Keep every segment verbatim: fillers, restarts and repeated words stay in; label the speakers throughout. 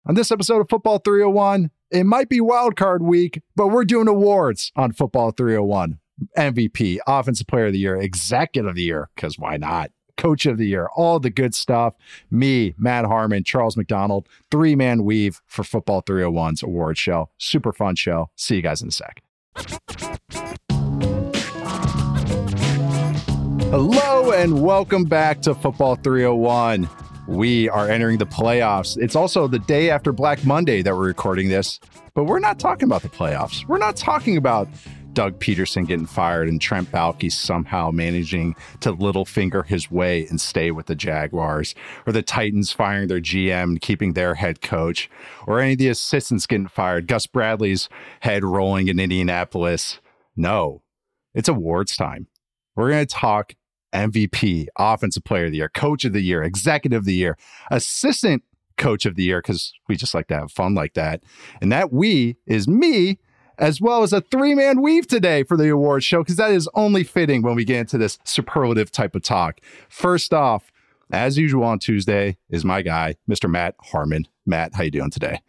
Speaker 1: On this episode of Football three oh one, it might be wildcard week, but we're doing awards on Football three oh one. M V P, Offensive Player of the Year, Executive of the Year, because why not? Coach of the Year, all the good stuff. Me, Matt Harmon, Charles McDonald, three-man weave for Football three oh one's award show. Super fun show. See you guys in a sec. Hello and welcome back to Football three oh one. We are entering the playoffs. It's also the day after Black Monday that we're recording this, but we're not talking about the playoffs. We're not talking about Doug Peterson getting fired and Trent Baalke somehow managing to little finger his way and stay with the Jaguars, or the Titans firing their G M and keeping their head coach, or any of the assistants getting fired, Gus Bradley's head rolling in Indianapolis. No, it's awards time. We're going to talk M V P, Offensive Player of the Year, Coach of the Year, Executive of the Year, Assistant Coach of the Year, because we just like to have fun like that. And that we is me, as well as a three-man weave today for the awards show, because that is only fitting when we get into this superlative type of talk. First off, as usual on Tuesday, is my guy, Mister Matt Harmon. Matt, how you doing today?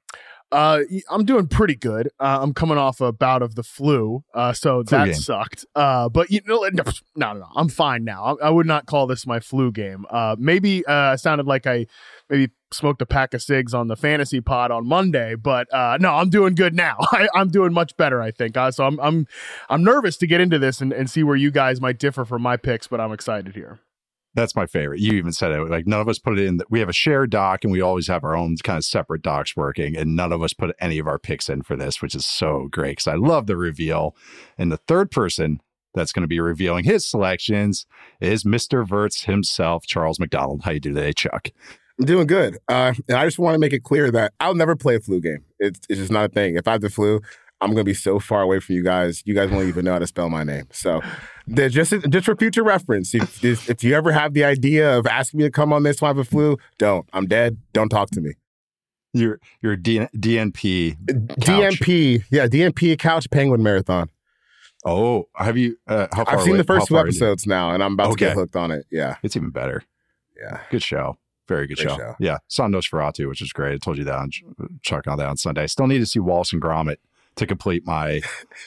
Speaker 2: Uh, I'm doing pretty good. Uh, I'm coming off a bout of the flu, uh, so
Speaker 1: flu
Speaker 2: that
Speaker 1: game.
Speaker 2: sucked. Uh, but you know, no, no, no, I'm fine now. I, I would not call this my flu game. Uh, maybe uh, sounded like I maybe smoked a pack of cigs on the fantasy pod on Monday, but uh, no, I'm doing good now. I, I'm doing much better, I think. Uh, so I'm I'm I'm nervous to get into this and, and see where you guys might differ from my picks, but I'm excited here.
Speaker 1: That's my favorite. You even said it. Like, none of us put it in. The, we have a shared doc, and we always have our own kind of separate docs working, and none of us put any of our picks in for this, which is so great because I love the reveal. And the third person that's going to be revealing his selections is Mister Verts himself, Charles McDonald. How you do today, Chuck?
Speaker 3: I'm doing good. Uh, and I just want to make it clear that I'll never play a flu game. It's, it's just not a thing. If I have the flu, I'm going to be so far away from you guys. You guys won't even know how to spell my name. So just, just for future reference, if, if, if you ever have the idea of asking me to come on this when I have a flu, don't. I'm dead. Don't talk to me.
Speaker 1: You're, you're D, DNP couch.
Speaker 3: D N P. Yeah, D N P Couch Penguin Marathon.
Speaker 1: Oh, have you? Uh, how far
Speaker 3: I've seen
Speaker 1: away,
Speaker 3: the first two episodes
Speaker 1: you?
Speaker 3: now, and I'm about
Speaker 1: okay.
Speaker 3: to get hooked on it. Yeah.
Speaker 1: It's even better.
Speaker 3: Yeah.
Speaker 1: Good show. Very good show. show. Yeah. Saw Nosferatu, which is great. I told you that on Chuck on that on Sunday. I still need to see Wallace and Gromit to complete my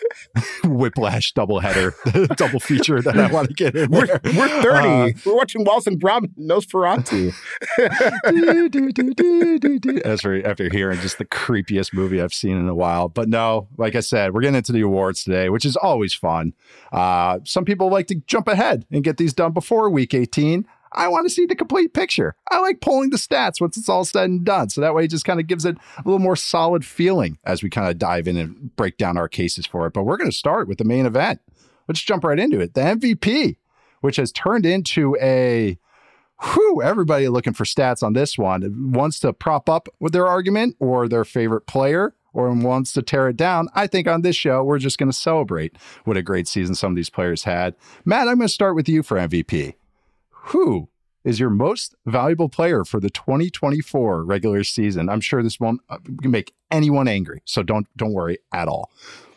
Speaker 1: Whiplash doubleheader, double feature that I want to get in there.
Speaker 3: We're, we're thirty. Uh, we're watching Wallace and Gromit, Nosferatu.
Speaker 1: do, do, do, do, do, do. As for, after hearing just the creepiest movie I've seen in a while. But no, like I said, we're getting into the awards today, which is always fun. Uh, some people like to jump ahead and get these done before week eighteen. I want to see the complete picture. I like pulling the stats once it's all said and done. So that way it just kind of gives it a little more solid feeling as we kind of dive in and break down our cases for it. But we're going to start with the main event. Let's jump right into it. The M V P, which has turned into a, whew, everybody looking for stats on this one, wants to prop up with their argument or their favorite player, or wants to tear it down. I think on this show, we're just going to celebrate what a great season some of these players had. Matt, I'm going to start with you for M V P. Who is your most valuable player for the twenty twenty-four regular season? I'm sure this won't make anyone angry, so don't don't worry at all.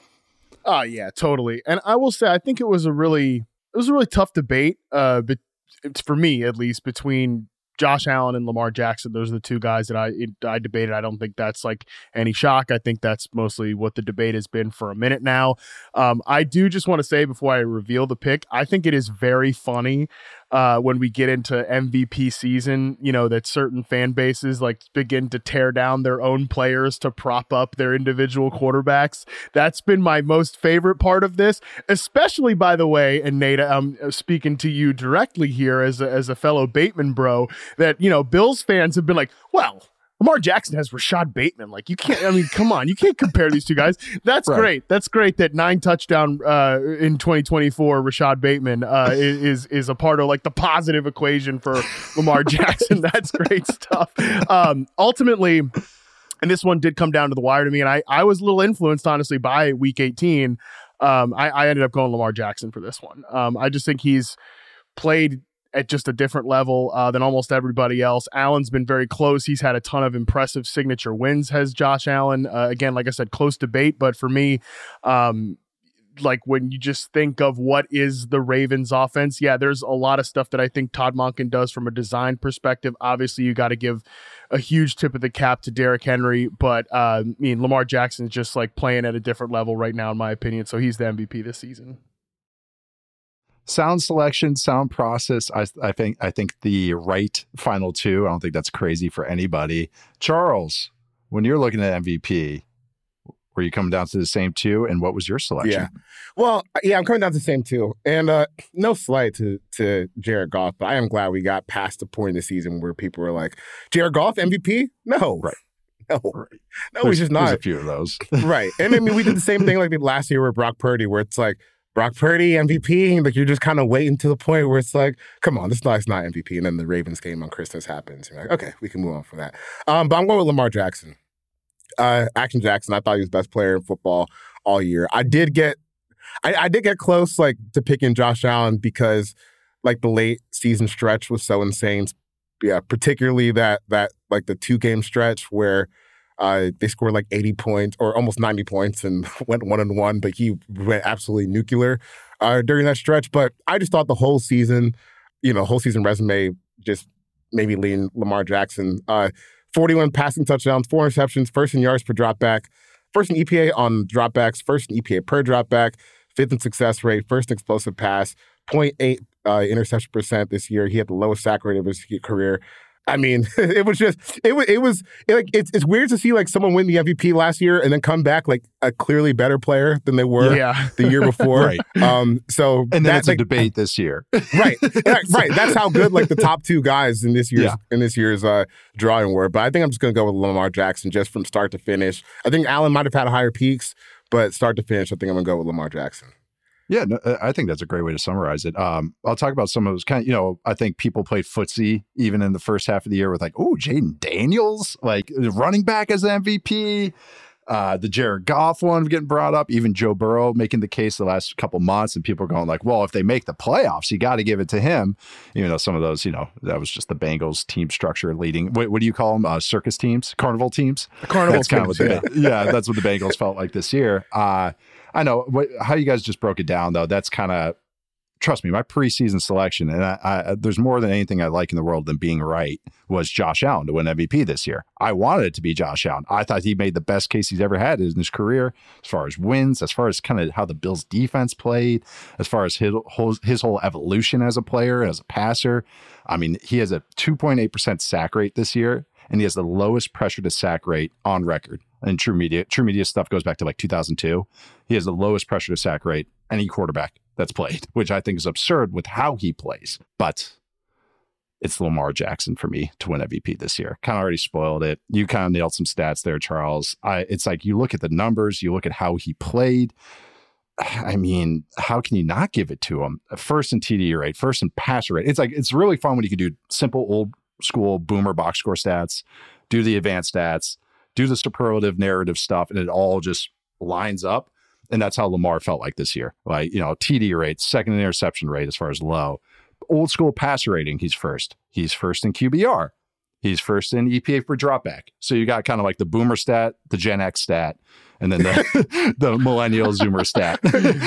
Speaker 2: Oh yeah, totally. And I will say, I think it was a really it was a really tough debate. Uh, but it's for me at least between Josh Allen and Lamar Jackson. Those are the two guys that I it, I debated. I don't think that's like any shock. I think that's mostly what the debate has been for a minute now. Um, I do just want to say before I reveal the pick, I think it is very funny uh, when we get into M V P season, you know, that certain fan bases like begin to tear down their own players to prop up their individual quarterbacks. That's been my most favorite part of this, especially, by the way, and Nate, I'm speaking to you directly here as a, as a fellow Bateman bro, that, you know, Bills fans have been like, well, Lamar Jackson has Rashad Bateman. Like, you can't, I mean, come on, you can't compare these two guys. That's right. great. That's great that nine touchdown uh, in twenty twenty-four, Rashad Bateman uh, is, is a part of like the positive equation for Lamar Jackson. That's great stuff. Um, ultimately, and this one did come down to the wire to me, and I, I was a little influenced, honestly, by week eighteen. Um, I, I ended up going Lamar Jackson for this one. Um, I just think he's played at just a different level uh, than almost everybody else. Allen's been very close. He's had a ton of impressive signature wins, has Josh Allen. Uh, again, like I said, close debate, but for me, um, like when you just think of what is the Ravens offense, yeah, there's a lot of stuff that I think Todd Monken does from a design perspective. Obviously, you got to give a huge tip of the cap to Derrick Henry, but uh, I mean, Lamar Jackson's just like playing at a different level right now, in my opinion. So he's the M V P this season.
Speaker 1: Sound selection, sound process. I, I think I think the right final two. I don't think that's crazy for anybody. Charles, when you're looking at M V P, were you coming down to the same two? And what was your selection?
Speaker 3: Yeah. Well, yeah, I'm coming down to the same two. And uh, no slight to, to Jared Goff, but I am glad we got past the point in the season where people were like, Jared Goff, M V P? No.
Speaker 1: Right.
Speaker 3: No.
Speaker 1: Right.
Speaker 3: No,
Speaker 1: there's,
Speaker 3: he's just not.
Speaker 1: There's a few of those.
Speaker 3: Right. And I mean, we did the same thing like we did last year with Brock Purdy, where it's like, Brock Purdy, M V P, like you're just kind of waiting to the point where it's like, come on, this is not M V P. And then the Ravens game on Christmas happens. You're like, okay, we can move on from that. Um, but I'm going with Lamar Jackson. Uh, Action Jackson, I thought he was the best player in football all year. I did get, I, I did get close, like to picking Josh Allen because, like the late season stretch was so insane. Yeah, particularly that that like the two game stretch where uh, they scored like eighty points or almost ninety points and went one and one. But he went absolutely nuclear uh, during that stretch. But I just thought the whole season, you know, whole season resume just maybe lean Lamar Jackson. Uh, forty-one passing touchdowns, four interceptions, first in yards per dropback, first in E P A on dropbacks, first in E P A per dropback, fifth in success rate, first in explosive pass, zero point eight uh, interception percent this year. He had the lowest sack rate of his career. I mean, it was just it was it was it, like it's it's weird to see like someone win the M V P last year and then come back like a clearly better player than they were
Speaker 2: yeah.
Speaker 3: the year before.
Speaker 1: Right.
Speaker 3: Um. So
Speaker 1: and then
Speaker 3: that,
Speaker 1: it's
Speaker 3: like,
Speaker 1: a debate this year.
Speaker 3: Right. right. Right. That's how good like the top two guys in this year's
Speaker 1: Yeah.
Speaker 3: in this year's uh, drawing were. But I think I'm just gonna go with Lamar Jackson just from start to finish. I think Allen might have had higher peaks, but start to finish, I think I'm gonna go with Lamar Jackson.
Speaker 1: Yeah, no, I think that's a great way to summarize it. Um, I'll talk about some of those kind of, you know, I think people played footsie even in the first half of the year with like, oh, Jaden Daniels, like running back as the M V P. Uh, the Jared Goff one getting brought up, even Joe Burrow making the case the last couple months, and people are going like, well, if they make the playoffs, you got to give it to him. Even though some of those, you know, that was just the Bengals team structure leading. What, what do you call them? Uh, circus teams, carnival teams.
Speaker 2: Carnival
Speaker 1: that's kind
Speaker 2: teams,
Speaker 1: of what the, yeah. yeah, that's what the Bengals felt like this year. Uh, I know what, how you guys just broke it down though. That's kind of, trust me, my preseason selection, and I, I, there's more than anything I like in the world than being right, was Josh Allen to win M V P this year. I wanted it to be Josh Allen. I thought he made the best case he's ever had in his career, as far as wins, as far as kind of how the Bills defense played, as far as his whole, his whole evolution as a player, as a passer. I mean, he has a two point eight percent sack rate this year, and he has the lowest pressure to sack rate on record. And True Media, True Media stuff goes back to like two thousand two. He has the lowest pressure to sack rate any quarterback that's played, which I think is absurd with how he plays. But it's Lamar Jackson for me to win M V P this year. Kind of already spoiled it. You kind of nailed some stats there, Charles. I, it's like you look at the numbers, you look at how he played. I mean, how can you not give it to him? First in T D rate, first in passer rate. It's like, it's really fun when you can do simple old school boomer box score stats, do the advanced stats, do the superlative narrative stuff, and it all just lines up. And that's how Lamar felt like this year. Like, you know, T D rate, second in interception rate as far as low. Old school passer rating, he's first. He's first in Q B R. He's first in E P A per dropback. So you got kind of like the boomer stat, the Gen X stat, and then the, the millennial zoomer stat.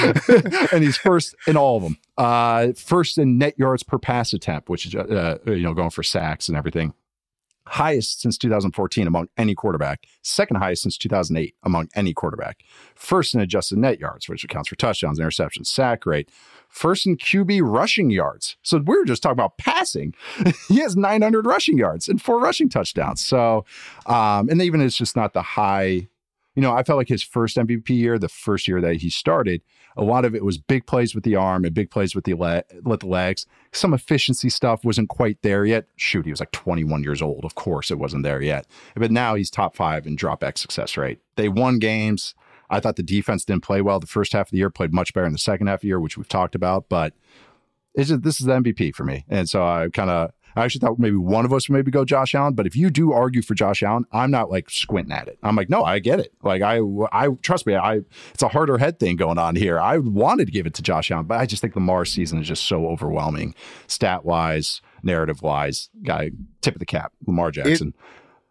Speaker 1: And he's first in all of them. Uh, first in net yards per pass attempt, which is, uh, you know, going for sacks and everything. Highest since two thousand fourteen among any quarterback. Second highest since two thousand eight among any quarterback. First in adjusted net yards, which accounts for touchdowns, interceptions, sack rate. First in Q B rushing yards. So we were just talking about passing. He has nine hundred rushing yards and four rushing touchdowns. So, um, and even it's just not the high. You know, I felt like his first M V P year, the first year that he started, a lot of it was big plays with the arm and big plays with the le- with the legs. Some efficiency stuff wasn't quite there yet. Shoot, he was like twenty-one years old. Of course, it wasn't there yet. But now he's top five in dropback success rate. They won games. I thought the defense didn't play well the first half of the year, played much better in the second half of the year, which we've talked about. But it's just, this is the M V P for me. And so I kind of, I actually thought maybe one of us would maybe go Josh Allen. But if you do argue for Josh Allen, I'm not like squinting at it. I'm like, no, I get it. Like, I, I trust me, I, it's a harder head thing going on here. I wanted to give it to Josh Allen, but I just think Lamar's season is just so overwhelming, stat wise, narrative wise. Guy, tip of the cap, Lamar Jackson.
Speaker 3: It,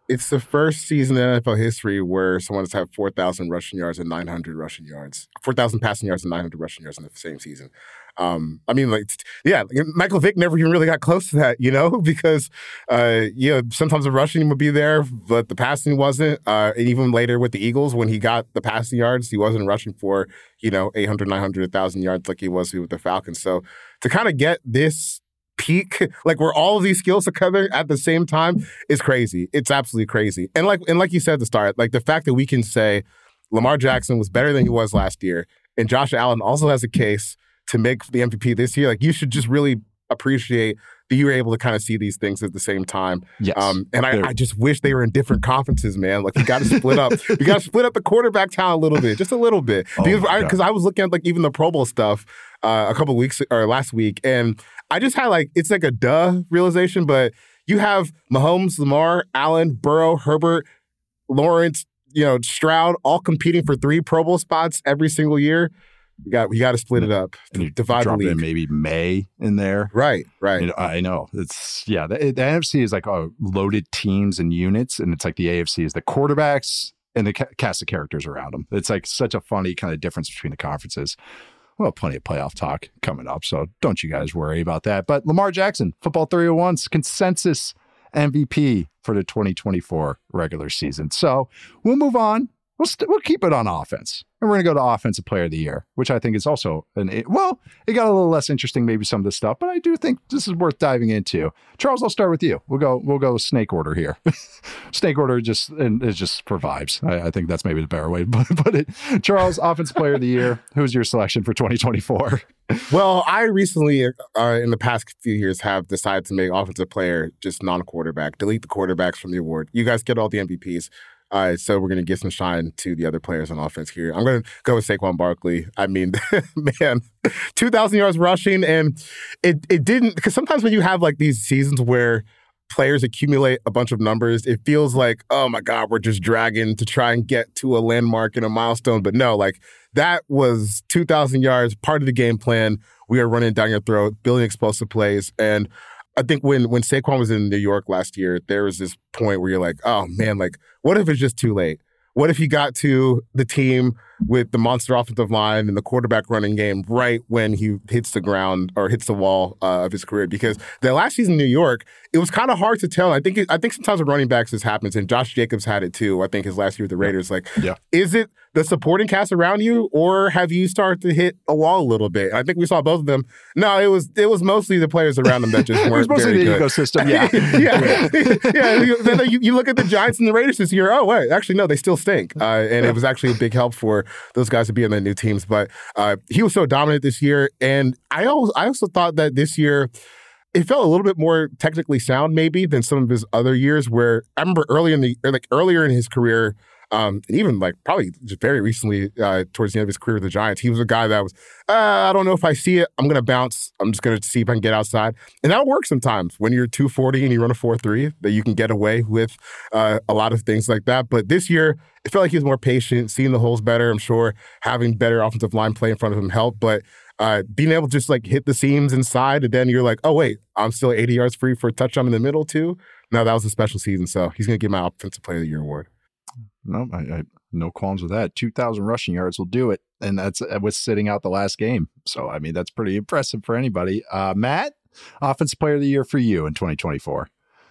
Speaker 3: it's the first season in N F L history where someone's had four thousand rushing yards and nine hundred rushing yards, four thousand passing yards and nine hundred rushing yards in the same season. Um, I mean, like, yeah, Michael Vick never even really got close to that, you know, because, uh, you know, sometimes the rushing would be there, but the passing wasn't. Uh, and even later with the Eagles, when he got the passing yards, he wasn't rushing for, you know, eight hundred, nine hundred, one thousand yards like he was with the Falcons. So to kind of get this peak, like where all of these skills are coming at the same time, is crazy. It's absolutely crazy. And like and like you said at the start, like the fact that we can say Lamar Jackson was better than he was last year, and Josh Allen also has a case to make the M V P this year, like you should just really appreciate that you were able to kind of see these things at the same time.
Speaker 1: Yes.
Speaker 3: Um, and I, I just wish they were in different conferences, man. Like you got to split up. You got to split up the quarterback talent a little bit, just a little bit.
Speaker 1: Oh
Speaker 3: because I, 'cause I was looking at like even the Pro Bowl stuff uh, a couple of weeks or last week, and I just had like, it's like a duh realization, but you have Mahomes, Lamar, Allen, Burrow, Herbert, Lawrence, you know, Stroud, all competing for three Pro Bowl spots every single year. We got we got to split it up,
Speaker 1: and you
Speaker 3: divide the
Speaker 1: drop
Speaker 3: league.
Speaker 1: in maybe May in there.
Speaker 3: Right, right.
Speaker 1: You know, I know it's yeah. The, the N F C is like oh, loaded teams and units, and it's like the A F C is the quarterbacks and the ca- cast of characters around them. It's like such a funny kind of difference between the conferences. Well, plenty of playoff talk coming up, so don't you guys worry about that. But Lamar Jackson, Football three oh one's consensus M V P for the twenty twenty-four regular season. So we'll move on. We'll st- we'll keep it on offense. And we're going to go to Offensive Player of the Year, which I think is also, an well, it got a little less interesting, maybe some of this stuff, but I do think this is worth diving into. Charles, I'll start with you. We'll go we'll go snake order here. Snake order just and is just for vibes. I, I think that's maybe the better way to put it. Charles, Offensive Player of the Year. Who's your selection for twenty twenty-four?
Speaker 3: Well, I recently, uh, in the past few years, have decided to make Offensive Player just non-quarterback. Delete the quarterbacks from the award. You guys get all the M V Ps. All right, so we're going to give some shine to the other players on offense here. I'm going to go with Saquon Barkley. I mean, man, two thousand yards rushing, and it it didn't, because sometimes when you have like these seasons where players accumulate a bunch of numbers, it feels like, oh my God, we're just dragging to try and get to a landmark and a milestone. But no, like that was two thousand yards, part of the game plan. We are running down your throat, building explosive plays, and I think when when Saquon was in New York last year, there was this point where you're like, oh man, like what if it's just too late? What if he got to the team with the monster offensive line and the quarterback running game right when he hits the ground or hits the wall uh, of his career? Because the last season in New York, it was kind of hard to tell. I think it, I think sometimes with running backs this happens, and Josh Jacobs had it too. I think his last year with the Raiders. Like,
Speaker 1: yeah.
Speaker 3: Is it the supporting cast around you, or have you started to hit a wall a little bit? I think we saw both of them. No, it was it was mostly the players around them that just weren't
Speaker 1: it was mostly
Speaker 3: very
Speaker 1: the
Speaker 3: good.
Speaker 1: ecosystem. Yeah,
Speaker 3: yeah, yeah. You, then you, you look at the Giants and the Raiders this year. Oh wait, actually no, they still stink. Uh, and it was actually a big help for those guys to be on their new teams. But uh, he was so dominant this year, and I also I also thought that this year it felt a little bit more technically sound maybe than some of his other years. Where I remember early in the or like earlier in his career. Um, and even like probably just very recently uh, towards the end of his career with the Giants, he was a guy that was, uh, I don't know if I see it. I'm going to bounce. I'm just going to see if I can get outside. And that'll work sometimes when you're two forty and you run a four three, that you can get away with uh, a lot of things like that. But this year, it felt like he was more patient, seeing the holes better. I'm sure having better offensive line play in front of him helped. But uh, being able to just like hit the seams inside, and then you're like, oh, wait, I'm still eighty yards free for a touchdown in the middle too. No, that was a special season. So he's going to get my Offensive Player of the Year award.
Speaker 1: No, I, I no qualms with that. two thousand rushing yards will do it. And that's uh, with sitting out the last game. So, I mean, that's pretty impressive for anybody. Uh, Matt, Offensive Player of the Year for you in twenty twenty-four.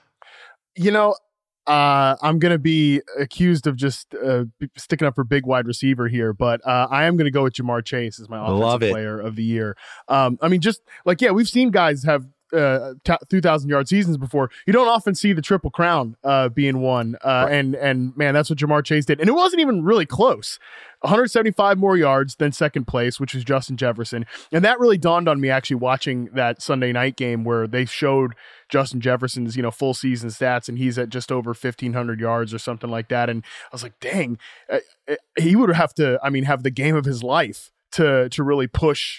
Speaker 2: You know, uh, I'm going to be accused of just uh, sticking up for big wide receiver here, but uh, I am going to go with Jamar Chase as my Offensive Player of the Year. Um, I mean, just like, yeah, we've seen guys have Uh, t- two thousand yard seasons before. You don't often see the Triple Crown uh, being won, uh, right. and and man, that's what Jamar Chase did, and it wasn't even really close. one hundred seventy-five more yards than second place, which was Justin Jefferson, and that really dawned on me actually watching that Sunday night game where they showed Justin Jefferson's you know full season stats, and he's at just over fifteen hundred yards or something like that, and I was like, dang, uh, he would have to, I mean, have the game of his life to to really push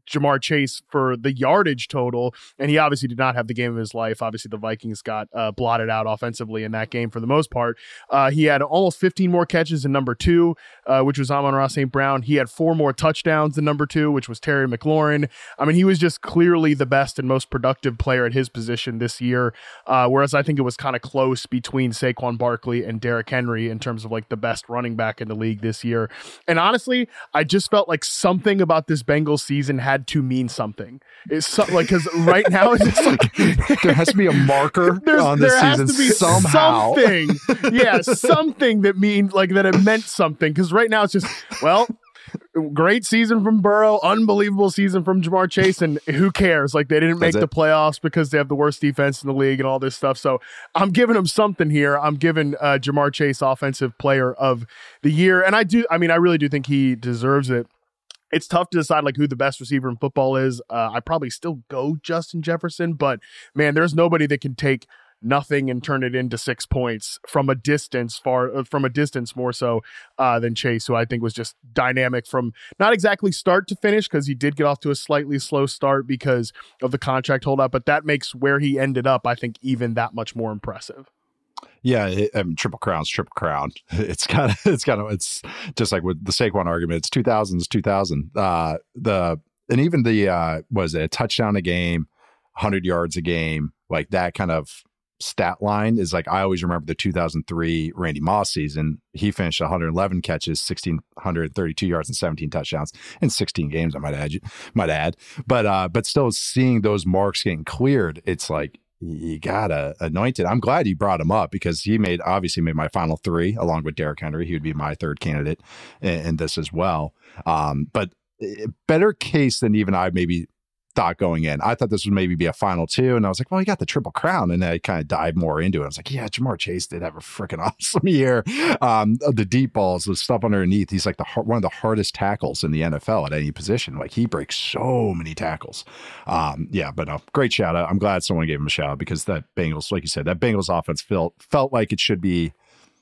Speaker 2: Ja'Marr Chase for the yardage total, and he obviously did not have the game of his life. Obviously, the Vikings got uh, blotted out offensively in that game for the most part. Uh, he had almost fifteen more catches than number two, uh, which was Amon-Ra Saint Brown. He had four more touchdowns than number two, which was Terry McLaurin. I mean, he was just clearly the best and most productive player at his position this year, uh, whereas I think it was kind of close between Saquon Barkley and Derrick Henry in terms of like the best running back in the league this year. And honestly, I just felt like something about this Bengals season had to mean something. It's so, like, because right now it's just like
Speaker 1: there has to be a marker
Speaker 2: There's,
Speaker 1: on this
Speaker 2: there has
Speaker 1: season
Speaker 2: to be
Speaker 1: somehow.
Speaker 2: something, yeah, something that means like that it meant something. Because right now it's just, well, great season from Burrow, unbelievable season from Ja'Marr Chase, and who cares? Like, they didn't make
Speaker 1: That's
Speaker 2: the
Speaker 1: it.
Speaker 2: playoffs because they have the worst defense in the league and all this stuff. So I'm giving him something here. I'm giving uh, Ja'Marr Chase Offensive Player of the Year, and I do. I mean, I really do think he deserves it. It's tough to decide like who the best receiver in football is. Uh, I probably still go Justin Jefferson, but man, there's nobody that can take nothing and turn it into six points from a distance far uh, from a distance more so uh, than Chase, who I think was just dynamic from not exactly start to finish, because he did get off to a slightly slow start because of the contract holdout, but that makes where he ended up, I think, even that much more impressive.
Speaker 1: Yeah, it, I mean, triple crown's triple crown. It's kind of, it's kind of, it's just like with the Saquon argument. It's two thousands, two thousand. Uh, the and even the uh, was it a touchdown a game, one hundred yards a game, like that kind of stat line is like I always remember the two thousand three Randy Moss season. He finished one hundred eleven catches, one thousand six hundred thirty-two yards, and seventeen touchdowns in sixteen games. I might add, might add, but uh, but still seeing those marks getting cleared, it's like, you gotta anoint it. I'm glad you brought him up because he made obviously made my final three along with Derrick Henry. He would be my third candidate in, in this as well. Um, but better case than even I maybe thought going in. I thought this would maybe be a final two, and I was like, well, he got the triple crown, and I kind of dived more into it. I was like, yeah, Ja'Marr Chase did have a freaking awesome year. Um, the deep balls, the stuff underneath. He's like the one of the hardest tackles in the N F L at any position. Like he breaks so many tackles. Um, yeah, but no, great shout out. I'm glad someone gave him a shout out because that Bengals, like you said, that Bengals offense felt felt like it should be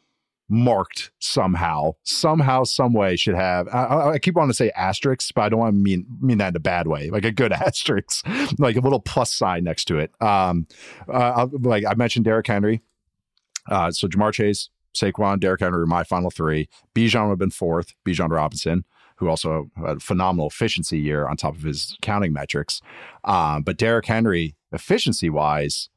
Speaker 1: marked somehow, somehow, some way should have. I, I keep wanting to say asterisks, but I don't want to mean mean that in a bad way. Like a good asterisk, like a little plus sign next to it. Um, uh, like I mentioned, Derrick Henry. Uh, so Ja'Marr Chase, Saquon, Derrick Henry were my final three. Bijan would have been fourth. Bijan Robinson, who also had a phenomenal efficiency year on top of his counting metrics. Um, but Derrick Henry, efficiency wise,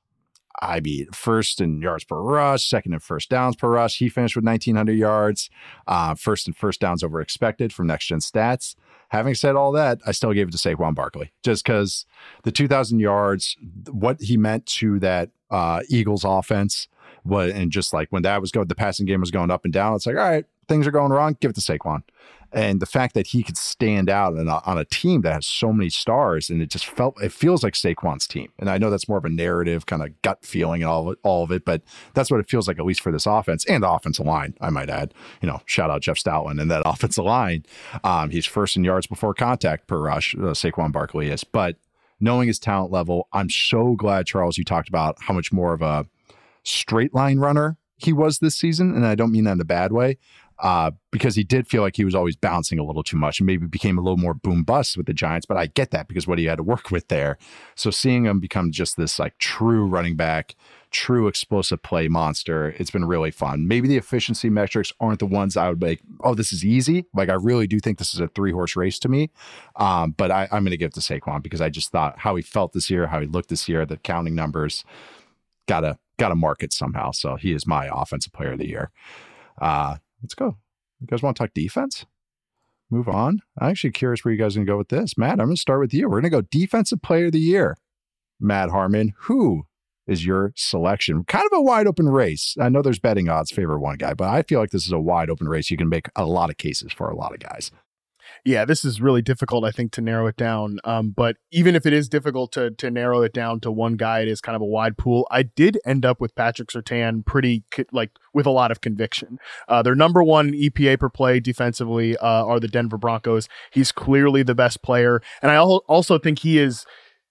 Speaker 1: I mean, first in yards per rush, second in first downs per rush. He finished with nineteen hundred yards, uh, first in first downs over expected from Next Gen Stats. Having said all that, I still gave it to Saquon Barkley just because the two thousand yards, what he meant to that uh, Eagles offense, was, and just like when that was going, the passing game was going up and down. It's like, all right, things are going wrong. Give it to Saquon. And the fact that he could stand out on a, on a team that has so many stars, and it just felt, it feels like Saquon's team. And I know that's more of a narrative kind of gut feeling and all of it, all of it, but that's what it feels like, at least for this offense and the offensive line, I might add. You know, shout out Jeff Stoutland and that offensive line. Um, he's first in yards before contact per rush, uh, Saquon Barkley is. But knowing his talent level, I'm so glad, Charles, you talked about how much more of a straight line runner he was this season. And I don't mean that in a bad way. Uh, because he did feel like he was always bouncing a little too much and maybe became a little more boom bust with the Giants. But I get that because what he had to work with there. So seeing him become just this like true running back, true explosive play monster, it's been really fun. Maybe the efficiency metrics aren't the ones I would make, oh, this is easy. Like I really do think this is a three horse race to me. Um, but I, I'm going to give it to Saquon because I just thought how he felt this year, how he looked this year, the counting numbers, gotta, gotta mark it somehow. So he is my offensive player of the year. Uh, Let's go. You guys want to talk defense? Move on. I'm actually curious where you guys are going to go with this. Matt, I'm going to start with you. We're going to go defensive player of the year. Matt Harmon, who is your selection? Kind of a wide open race. I know there's betting odds favor one guy, but I feel like this is a wide open race. You can make a lot of cases for a lot of guys.
Speaker 2: Yeah, this is really difficult, I think, to narrow it down. Um, but even if it is difficult to to narrow it down to one guy, it is kind of a wide pool. I did end up with Patrick Surtain pretty, like, with a lot of conviction. Uh, their number one E P A per play defensively uh, are the Denver Broncos. He's clearly the best player. And I al- also think he is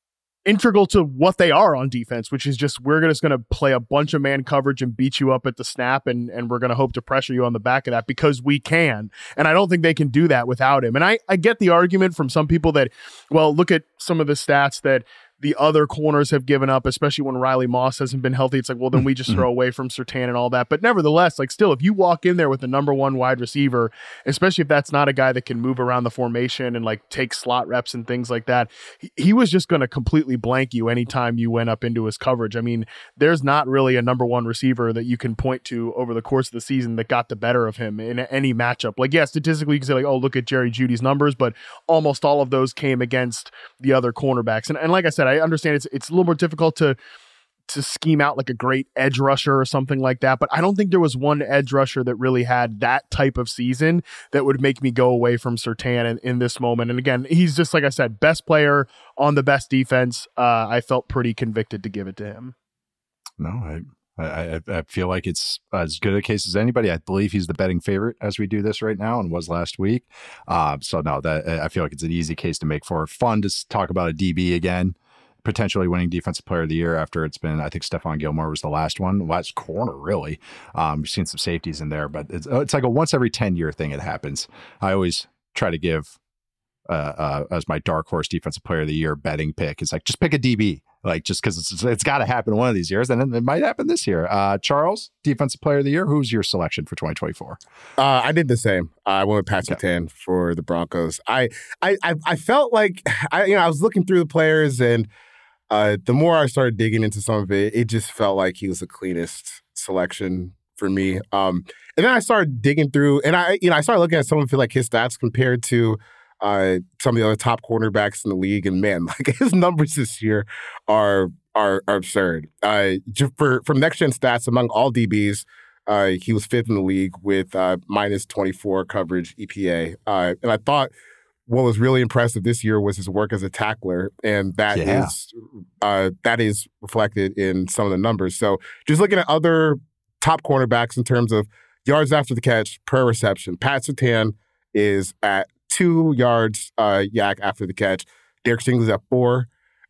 Speaker 2: integral to what they are on defense, which is just we're just going to play a bunch of man coverage and beat you up at the snap, and and we're going to hope to pressure you on the back of that because we can. And I don't think they can do that without him. And I, I get the argument from some people that, well, look at some of the stats that the other corners have given up, especially when Riley Moss hasn't been healthy. It's like, well, then we just throw away from Surtain and all that. But nevertheless, like still, if you walk in there with the number one wide receiver, especially if that's not a guy that can move around the formation and like take slot reps and things like that, he, he was just going to completely blank you anytime you went up into his coverage. I mean, there's not really a number one receiver that you can point to over the course of the season that got the better of him in any matchup. Like, yeah, statistically, you can say like, oh, look at Jerry Jeudy's numbers, but almost all of those came against the other cornerbacks. And, and like I said, I understand it's it's a little more difficult to to scheme out like a great edge rusher or something like that, but I don't think there was one edge rusher that really had that type of season that would make me go away from Surtain in, in this moment. And again, he's just, like I said, best player on the best defense. Uh, I felt pretty convicted to give it to him.
Speaker 1: No, I I, I feel like it's as good a case as anybody. I believe he's the betting favorite as we do this right now and was last week. Uh, so no, that I feel like it's an easy case to make for. Fun to talk about a D B again, potentially winning Defensive Player of the Year after it's been, I think Stephon Gilmore was the last one, last corner, really. Um, we've seen some safeties in there, but it's it's like a once every ten year thing it happens. I always try to give, uh, uh, as my dark horse Defensive Player of the Year betting pick, it's like, just pick a D B, like just because it's, it's got to happen one of these years, and it might happen this year. Uh, Charles, Defensive Player of the Year, who's your selection for twenty twenty-four?
Speaker 3: Uh, I did the same. I went with Pat Surtain okay. for the Broncos. I, I, I, I felt like, I, you know, I was looking through the players, and Uh, the more I started digging into some of it, it just felt like he was the cleanest selection for me. Um, and then I started digging through, and I, you know, I started looking at some of like his stats compared to uh, some of the other top cornerbacks in the league, and man, like his numbers this year are are, are absurd. Uh, just for from next gen stats among all D Bs, uh, he was fifth in the league with uh, minus twenty-four coverage E P A, uh, and I thought what was really impressive this year was his work as a tackler, and that yeah. is uh, that is reflected in some of the numbers. So just looking at other top cornerbacks in terms of yards after the catch per reception, Pat Surtain is at two yards uh, yak after the catch. Derek Stingley's at four.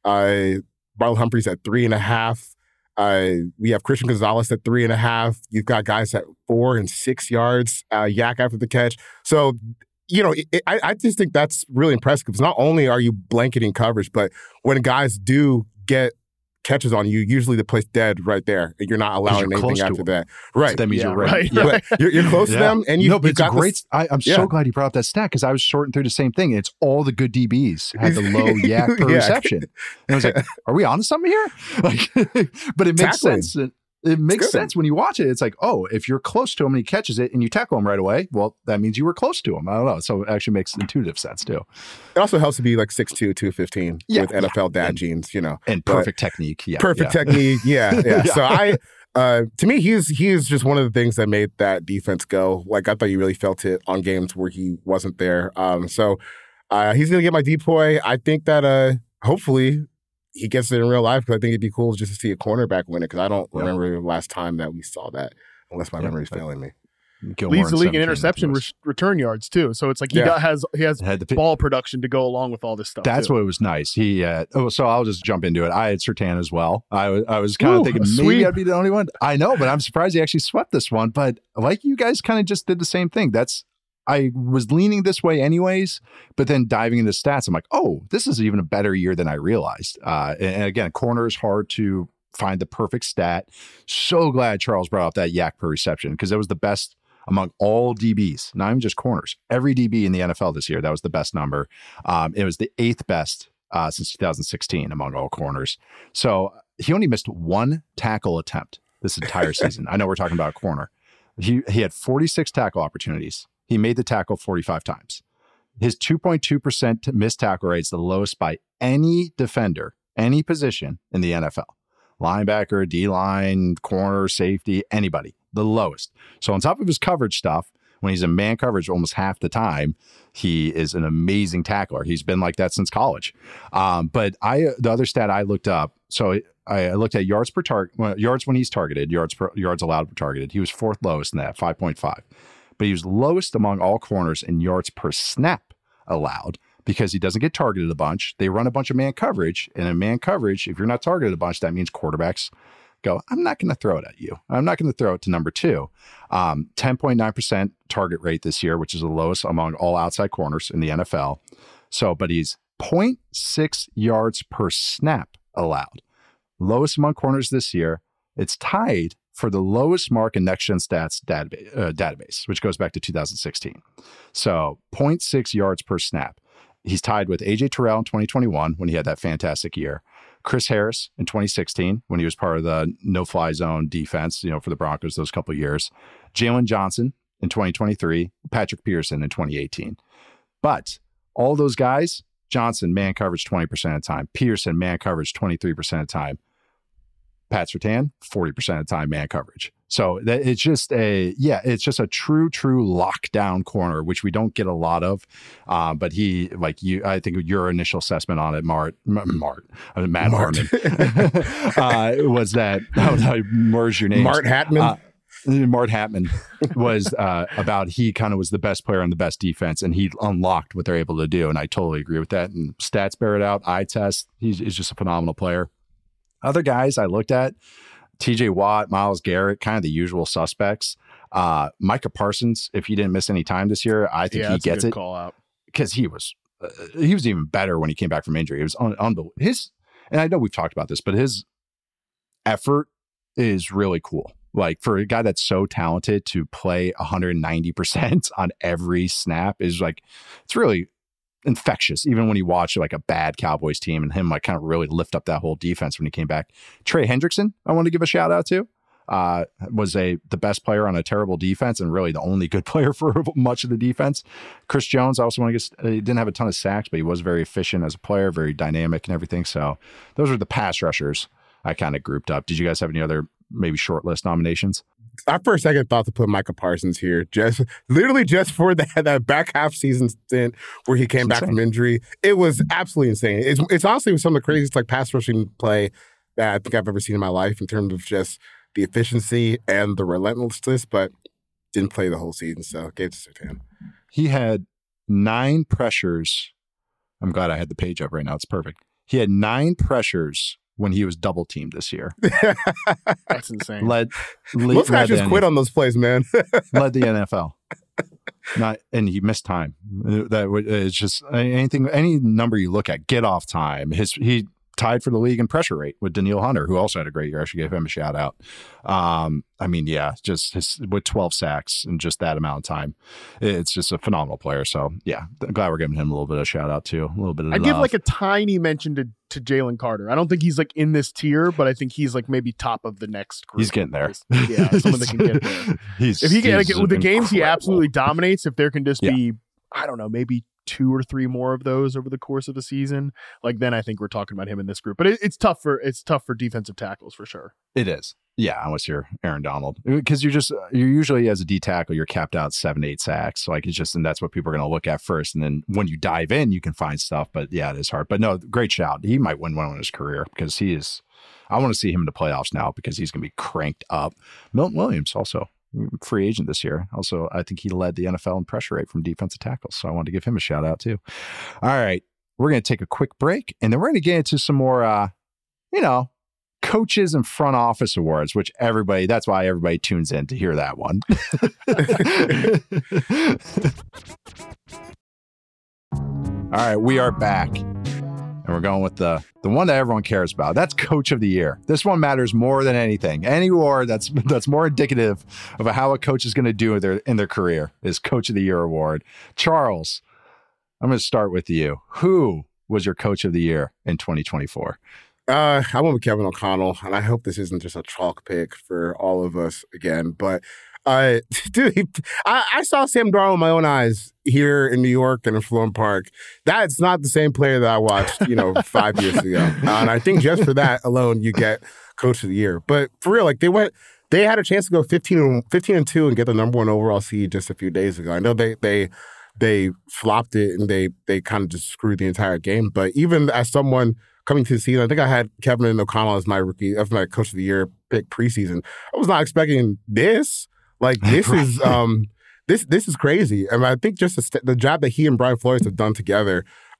Speaker 3: Uh, Marlon Humphrey's at three and a half. Uh, we have Christian Gonzalez at three and a half. You've got guys at four and six yards uh, yak after the catch. So you know, it, I, I just think that's really impressive because not only are you blanketing coverage, but when guys do get catches on you, usually the play's dead right there, and you're not allowing you're anything after that. Right.
Speaker 1: So that means
Speaker 2: yeah,
Speaker 1: you're right.
Speaker 2: right.
Speaker 1: Yeah.
Speaker 3: You're, you're close yeah. to them, and you,
Speaker 1: no, but
Speaker 3: you've
Speaker 1: it's
Speaker 3: got
Speaker 1: a great.
Speaker 3: This,
Speaker 1: I, I'm
Speaker 3: yeah.
Speaker 1: so glad you brought up that stat because I was sorting through the same thing. It's all the good D Bs had the low yak per yeah. reception, and I was like, "Are we onto something here?" Like, but it makes Tackling. sense. It makes sense when you watch it. It's like, oh, if you're close to him and he catches it and you tackle him right away, well, that means you were close to him. I don't know. So it actually makes intuitive sense too.
Speaker 3: It also helps to be like six two, two fifteen yeah, with N F L yeah. dad and, genes, you know.
Speaker 1: And perfect but technique. Yeah.
Speaker 3: Perfect
Speaker 1: yeah.
Speaker 3: technique. Yeah. Yeah. yeah. So I, uh, to me, he's he's just one of the things that made that defense go. Like I thought you really felt it on games where he wasn't there. Um, so uh, he's going to get my depoy. I think that uh, hopefully he gets it in real life because I think it'd be cool just to see a cornerback win it because I don't yeah. remember the last time that we saw that unless my yeah, memory is failing me.
Speaker 2: Gilmore Leads the league in interception re- return yards too, so it's like he yeah. got, has he has the, ball production to go along with all this stuff.
Speaker 1: That's
Speaker 2: too.
Speaker 1: what was nice. He uh, oh, so I'll just jump into it. I had Surtain as well. I was I was kind
Speaker 2: Ooh,
Speaker 1: of thinking maybe
Speaker 2: sweet.
Speaker 1: I'd be the only one. I know, but I'm surprised he actually swept this one. But like you guys, kind of just did the same thing. That's. I was leaning this way anyways, but then diving into stats, I'm like, oh, this is even a better year than I realized. Uh, and, and again, corner is hard to find the perfect stat. So glad Charles brought up that yak per reception because it was the best among all D Bs, not even just corners. Every D B in the N F L this year, that was the best number. Um, it was the eighth best uh, since two thousand sixteen among all corners. So he only missed one tackle attempt this entire season. I know we're talking about a corner. He, he had forty-six tackle opportunities. He made the tackle forty-five times. His two point two percent missed tackle rate is the lowest by any defender, any position in the N F L. Linebacker, D-line, corner, safety, anybody, the lowest. So on top of his coverage stuff, when he's in man coverage almost half the time, he is an amazing tackler. He's been like that since college. Um, but I, the other stat I looked up, so I looked at yards per target, well, yards when he's targeted, yards per, yards allowed per targeted. He was fourth lowest in that, five point five. But he was lowest among all corners in yards per snap allowed because he doesn't get targeted a bunch. They run a bunch of man coverage, and in man coverage, if you're not targeted a bunch, that means quarterbacks go, I'm not going to throw it at you. I'm not going to throw it to number two. Um, ten point nine percent target rate this year, which is the lowest among all outside corners in the N F L. So, but he's zero point six yards per snap allowed. Lowest among corners this year. It's tied for the lowest mark in Next Gen Stats database, uh, database, which goes back to two thousand sixteen. So zero point six yards per snap. He's tied with A J Terrell in twenty twenty-one when he had that fantastic year. Chris Harris in twenty sixteen when he was part of the no-fly zone defense, you know, for the Broncos those couple of years. Jalen Johnson in twenty twenty-three. Patrick Peterson in twenty eighteen. But all those guys, Johnson, man coverage twenty percent of the time. Peterson, man coverage twenty-three percent of the time. Pat Surtain, forty percent of the time, man coverage. So that it's just a, yeah, it's just a true, true lockdown corner, which we don't get a lot of. Um, but he, like you, I think your initial assessment on it, Mart, Mart, uh, Matt
Speaker 3: Mart.
Speaker 1: Harmon, uh, was that, how would I merge your names?
Speaker 3: Mart Hatman.
Speaker 1: Uh, Mart Hatman was uh, about he kind of was the best player on the best defense, and he unlocked what they're able to do. And I totally agree with that. And stats bear it out. Eye test, he's, he's just a phenomenal player. Other guys I looked at, T J Watt, Myles Garrett, kind of the usual suspects. Uh, Micah Parsons, if he didn't miss any time this year, I think
Speaker 2: yeah,
Speaker 1: he gets it.
Speaker 2: Call out.
Speaker 1: Because he was uh, he was even better when he came back from injury. It was un- unbelievable. His, and I know we've talked about this, but his effort is really cool. Like for a guy that's so talented to play one hundred ninety percent on every snap is like, it's really infectious, even when you watch like a bad Cowboys team and him like kind of really lift up that whole defense when he came back. Trey Hendrickson, I want to give a shout out to, uh, was a the best player on a terrible defense and really the only good player for much of the defense. Chris Jones, I also want to get, he didn't have a ton of sacks, but he was very efficient as a player, very dynamic and everything. So those are the pass rushers I kind of grouped up. Did you guys have any other maybe short list nominations?
Speaker 3: I for a second thought to put Micah Parsons here, just literally just for that, that back half season stint where he came it's back insane. From injury. It was absolutely insane. It's, it's honestly some of the craziest like pass rushing play that I think I've ever seen in my life in terms of just the efficiency and the relentlessness, but didn't play the whole season, so gave it to him.
Speaker 1: He had nine pressures. I'm glad I had the page up right now. It's perfect. He had nine pressures when he was double teamed this year.
Speaker 2: That's insane.
Speaker 1: Led, lead,
Speaker 3: Most guys just quit on those plays, man.
Speaker 1: Led the N F L. Not, and he missed time. That it's just anything, any number you look at, get off time. His he tied for the league in pressure rate with Danielle Hunter, who also had a great year. I should give him a shout out. Um, I mean, yeah, just his, with twelve sacks in just that amount of time, it's just a phenomenal player. So yeah, I'm glad we're giving him a little bit of shout out too, a little bit of.
Speaker 2: I
Speaker 1: love.
Speaker 2: give like a tiny mention to to Jalen Carter. I don't think he's like in this tier, but I think he's like maybe top of the next group.
Speaker 1: He's getting there.
Speaker 2: Yeah, someone that can get there.
Speaker 1: he's,
Speaker 2: if he can, like, with the games
Speaker 1: incredible.
Speaker 2: he absolutely dominates, if there can just
Speaker 1: yeah.
Speaker 2: be, I don't know, maybe two or three more of those over the course of the season, like then I think we're talking about him in this group. But it, it's tough for it's tough for defensive tackles for sure.
Speaker 1: It is. Yeah, unless you're Aaron Donald, because you're just you're usually as a D tackle you're capped out seven, eight sacks. Like it's just, and that's what people are going to look at first. And then when you dive in, you can find stuff. But yeah, it is hard. But no, great shout. He might win one in his career because he is. I want to see him in the playoffs now because he's going to be cranked up. Milton Williams also free agent this year. Also, I think he led the N F L in pressure rate from defensive tackles. So I wanted to give him a shout out too. All right, we're going to take a quick break and then we're going to get into some more, uh, you know. Coaches and front office awards, which everybody, that's why everybody tunes in to hear that one. All right, we are back. And we're going with the the one that everyone cares about. That's Coach of the Year. This one matters more than anything. Any award that's that's more indicative of how a coach is going to do in their, in their career is Coach of the Year award. Charles, I'm going to start with you. Who was your Coach of the Year in twenty twenty-four?
Speaker 3: Uh, I went with Kevin O'Connell, and I hope this isn't just a chalk pick for all of us again. But, uh, dude, he, I, I saw Sam Darnold with my own eyes here in New York and in Florham Park. That's not the same player that I watched, you know, five years ago. Uh, and I think just for that alone, you get Coach of the Year. But for real, like they went, they had a chance to go fifteen and two and get the number one overall seed just a few days ago. I know they they they flopped it and they they kind of just screwed the entire game. But even as someone coming to the season, I think I had Kevin O'Connell as my rookie, as my Coach of the Year pick preseason. I was not expecting this. Like this right. is um, this this is crazy. I mean, I think just the, the job that he and Brian Flores have done together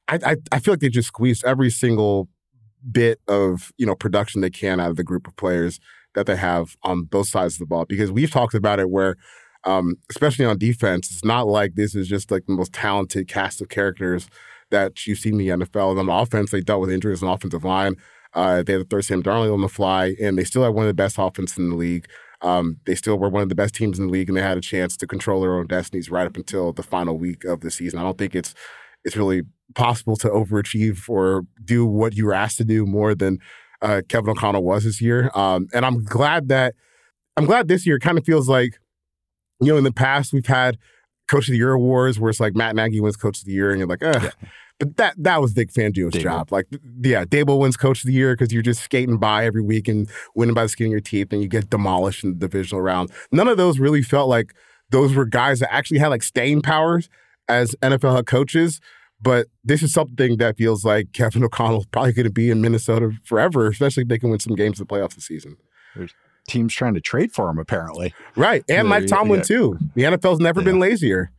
Speaker 3: I, I I feel like they just squeezed every single bit of, you know, production they can out of the group of players that they have on both sides of the ball. Because we've talked about it where, um, especially on defense, it's not like this is just like the most talented cast of characters that you see in the N F L. And on the offense, they dealt with injuries on the offensive line. Uh, they had to throw Sam Darnold on the fly, and they still had one of the best offenses in the league. Um, they still were one of the best teams in the league, and they had a chance to control their own destinies right up until the final week of the season. I don't think it's it's really possible to overachieve or do what you were asked to do more than uh, Kevin O'Connell was this year. Um, and I'm glad that I'm glad this year kind of feels like, you know, in the past we've had Coach of the Year awards where it's like Matt Nagy wins Coach of the Year, and you're like, eh. Yeah. But that that was Vic Fangio's Daboll. job. Like, yeah, Daboll wins Coach of the Year because you're just skating by every week and winning by the skin of your teeth, and you get demolished in the divisional round. None of those really felt like those were guys that actually had like staying powers as N F L head coaches. But this is something that feels like Kevin O'Connell's probably going to be in Minnesota forever, especially if they can win some games in the playoffs this season.
Speaker 1: There's teams trying to trade for him, apparently.
Speaker 3: Right, and Mike Tomlin, yeah. too. The N F L's never yeah. been lazier.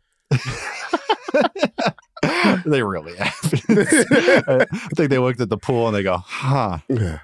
Speaker 1: They really have. I think they looked at the pool and they go, huh,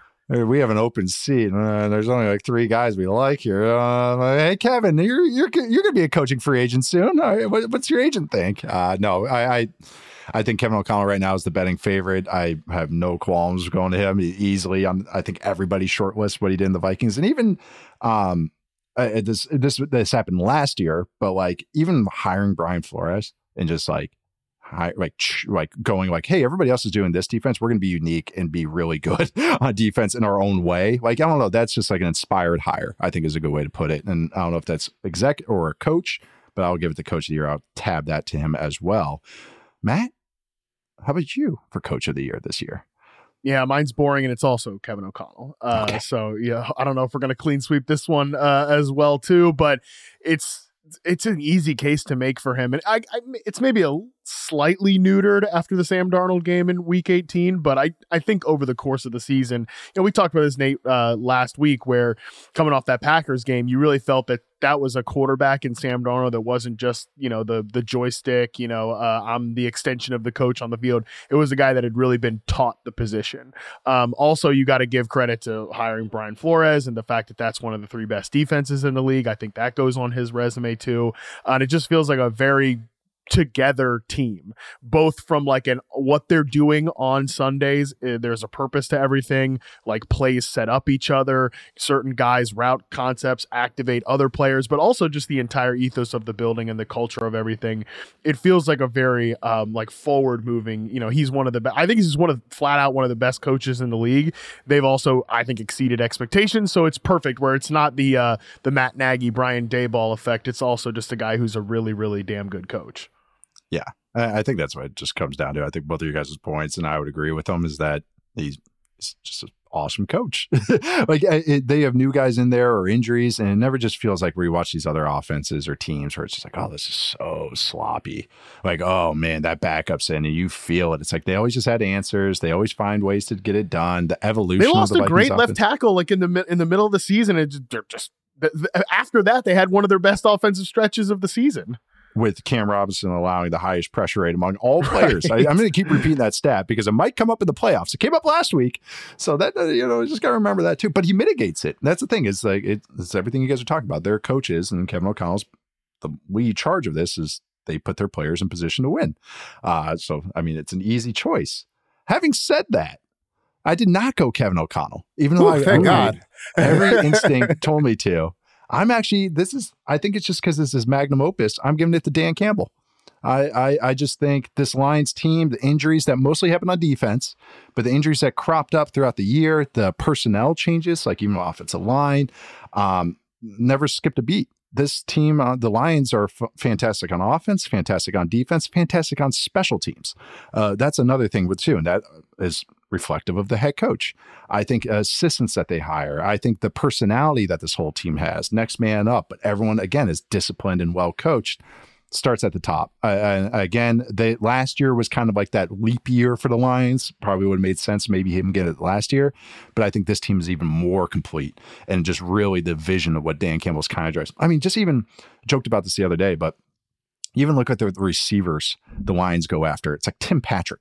Speaker 1: we have an open seat. Uh, there's only like three guys we like here. Uh, hey, Kevin, you're you're you're going to be a coaching free agent soon. All right, what, what's your agent think? Uh, no, I, I I think Kevin O'Connell right now is the betting favorite. I have no qualms going to him easily. On I think everybody's shortlist what he did in the Vikings, and even um, uh, this this this happened last year. But like even hiring Brian Flores and just like. High, like like going like, hey, everybody else is doing this defense. We're going to be unique and be really good on defense in our own way. Like, I don't know. That's just like an inspired hire, I think is a good way to put it. And I don't know if that's exec or a coach, but I'll give it the Coach of the Year. I'll tab that to him as well. Matt, how about you for Coach of the Year this year?
Speaker 2: Yeah, mine's boring, and it's also Kevin O'Connell. Uh, okay. So, yeah, I don't know if we're going to clean sweep this one uh, as well, too, but it's it's an easy case to make for him. And I, I it's maybe a slightly neutered after the Sam Darnold game in week eighteen, but I, I think over the course of the season, you know, we talked about this, Nate, uh, last week, where coming off that Packers game, you really felt that that was a quarterback in Sam Darnold that wasn't just, you know, the the joystick, you know, uh, I'm the extension of the coach on the field. It was a guy that had really been taught the position. Um, also, you got to give credit to hiring Brian Flores and the fact that that's one of the three best defenses in the league. I think that goes on his resume too. Uh, and it just feels like a very together team, both from like an what they're doing on Sundays. Uh, there's a purpose to everything, like plays set up each other, certain guys route concepts activate other players, but also just the entire ethos of the building and the culture of everything. It feels like a very um like forward moving, you know, he's one of the best. I think he's just one of flat out one of the best coaches in the league. They've also, I think, exceeded expectations, so it's perfect where it's not the uh the Matt Nagy, Brian Daboll effect. It's also just a guy who's a really, really damn good coach.
Speaker 1: Yeah, I think that's what it just comes down to. I think both of you guys' points, and I would agree with them, is that he's, he's just an awesome coach. Like it, they have new guys in there or injuries, and it never just feels like where you watch these other offenses or teams where it's just like, oh, this is so sloppy. Like, oh man, that backup's in, and you feel it. It's like they always just had answers. They always find ways to get it done. The evolution.
Speaker 2: They lost
Speaker 1: of the
Speaker 2: a great
Speaker 1: Vikings
Speaker 2: left
Speaker 1: offense.
Speaker 2: tackle like in the in the middle of the season. It, they're just after that they had one of their best offensive stretches of the season,
Speaker 1: with Cam Robinson allowing the highest pressure rate among all players. I, I'm going to keep repeating that stat because it might come up in the playoffs. It came up last week. So that, uh, you know, just got to remember that too. But he mitigates it. And that's the thing. Is like, it, it's everything you guys are talking about. Their coaches and Kevin O'Connell's, the lead charge of this is they put their players in position to win. Uh, so, I mean, it's an easy choice. Having said that, I did not go Kevin O'Connell, even though
Speaker 3: Ooh,
Speaker 1: I,
Speaker 3: thank
Speaker 1: I
Speaker 3: God.
Speaker 1: every instinct told me to. I'm actually, this is, I think it's just because this is magnum opus. I'm giving it to Dan Campbell. I, I I just think this Lions team, the injuries that mostly happened on defense, but the injuries that cropped up throughout the year, the personnel changes, like even offensive line, um, never skipped a beat. This team, uh, the Lions are f- fantastic on offense, fantastic on defense, fantastic on special teams. Uh, that's another thing with too, and that is reflective of the head coach. I think assistants that they hire, I think the personality that this whole team has, next man up, but everyone, again, is disciplined and well coached. Starts at the top. Uh, again, they last year was kind of like that leap year for the Lions. Probably would have made sense maybe him get it last year, but I think this team is even more complete and just really the vision of what Dan Campbell's kind of drives. I mean, just even joked about this the other day, but even look at the receivers the Lions go after. It's like Tim Patrick.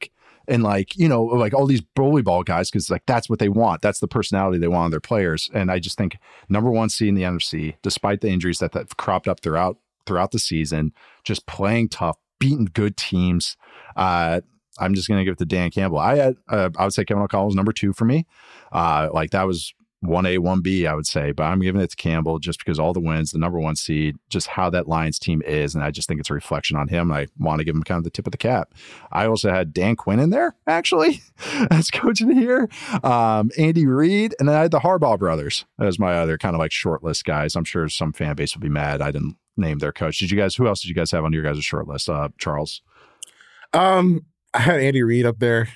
Speaker 1: and like, you know, like all these bully ball guys, because like that's what they want. That's the personality they want on their players. And I just think number one seed in the N F C, despite the injuries that have cropped up throughout throughout the season, just playing tough, beating good teams. Uh, I'm just going to give it to Dan Campbell. I had, uh, I would say Kevin O'Connell was number two for me. Uh, like that was one A, one B, I would say, but I'm giving it to Campbell just because all the wins, the number one seed, just how that Lions team is. And I just think it's a reflection on him. I want to give him kind of the tip of the cap. I also had Dan Quinn in there, actually, as coach of the year. Um, Andy Reid, and then I had the Harbaugh brothers as my other kind of like short list guys. I'm sure some fan base will be mad I didn't name their coach. Did you guys, who else did you guys have on your guys' short list? Uh, Charles?
Speaker 3: Um, I had Andy Reid up there.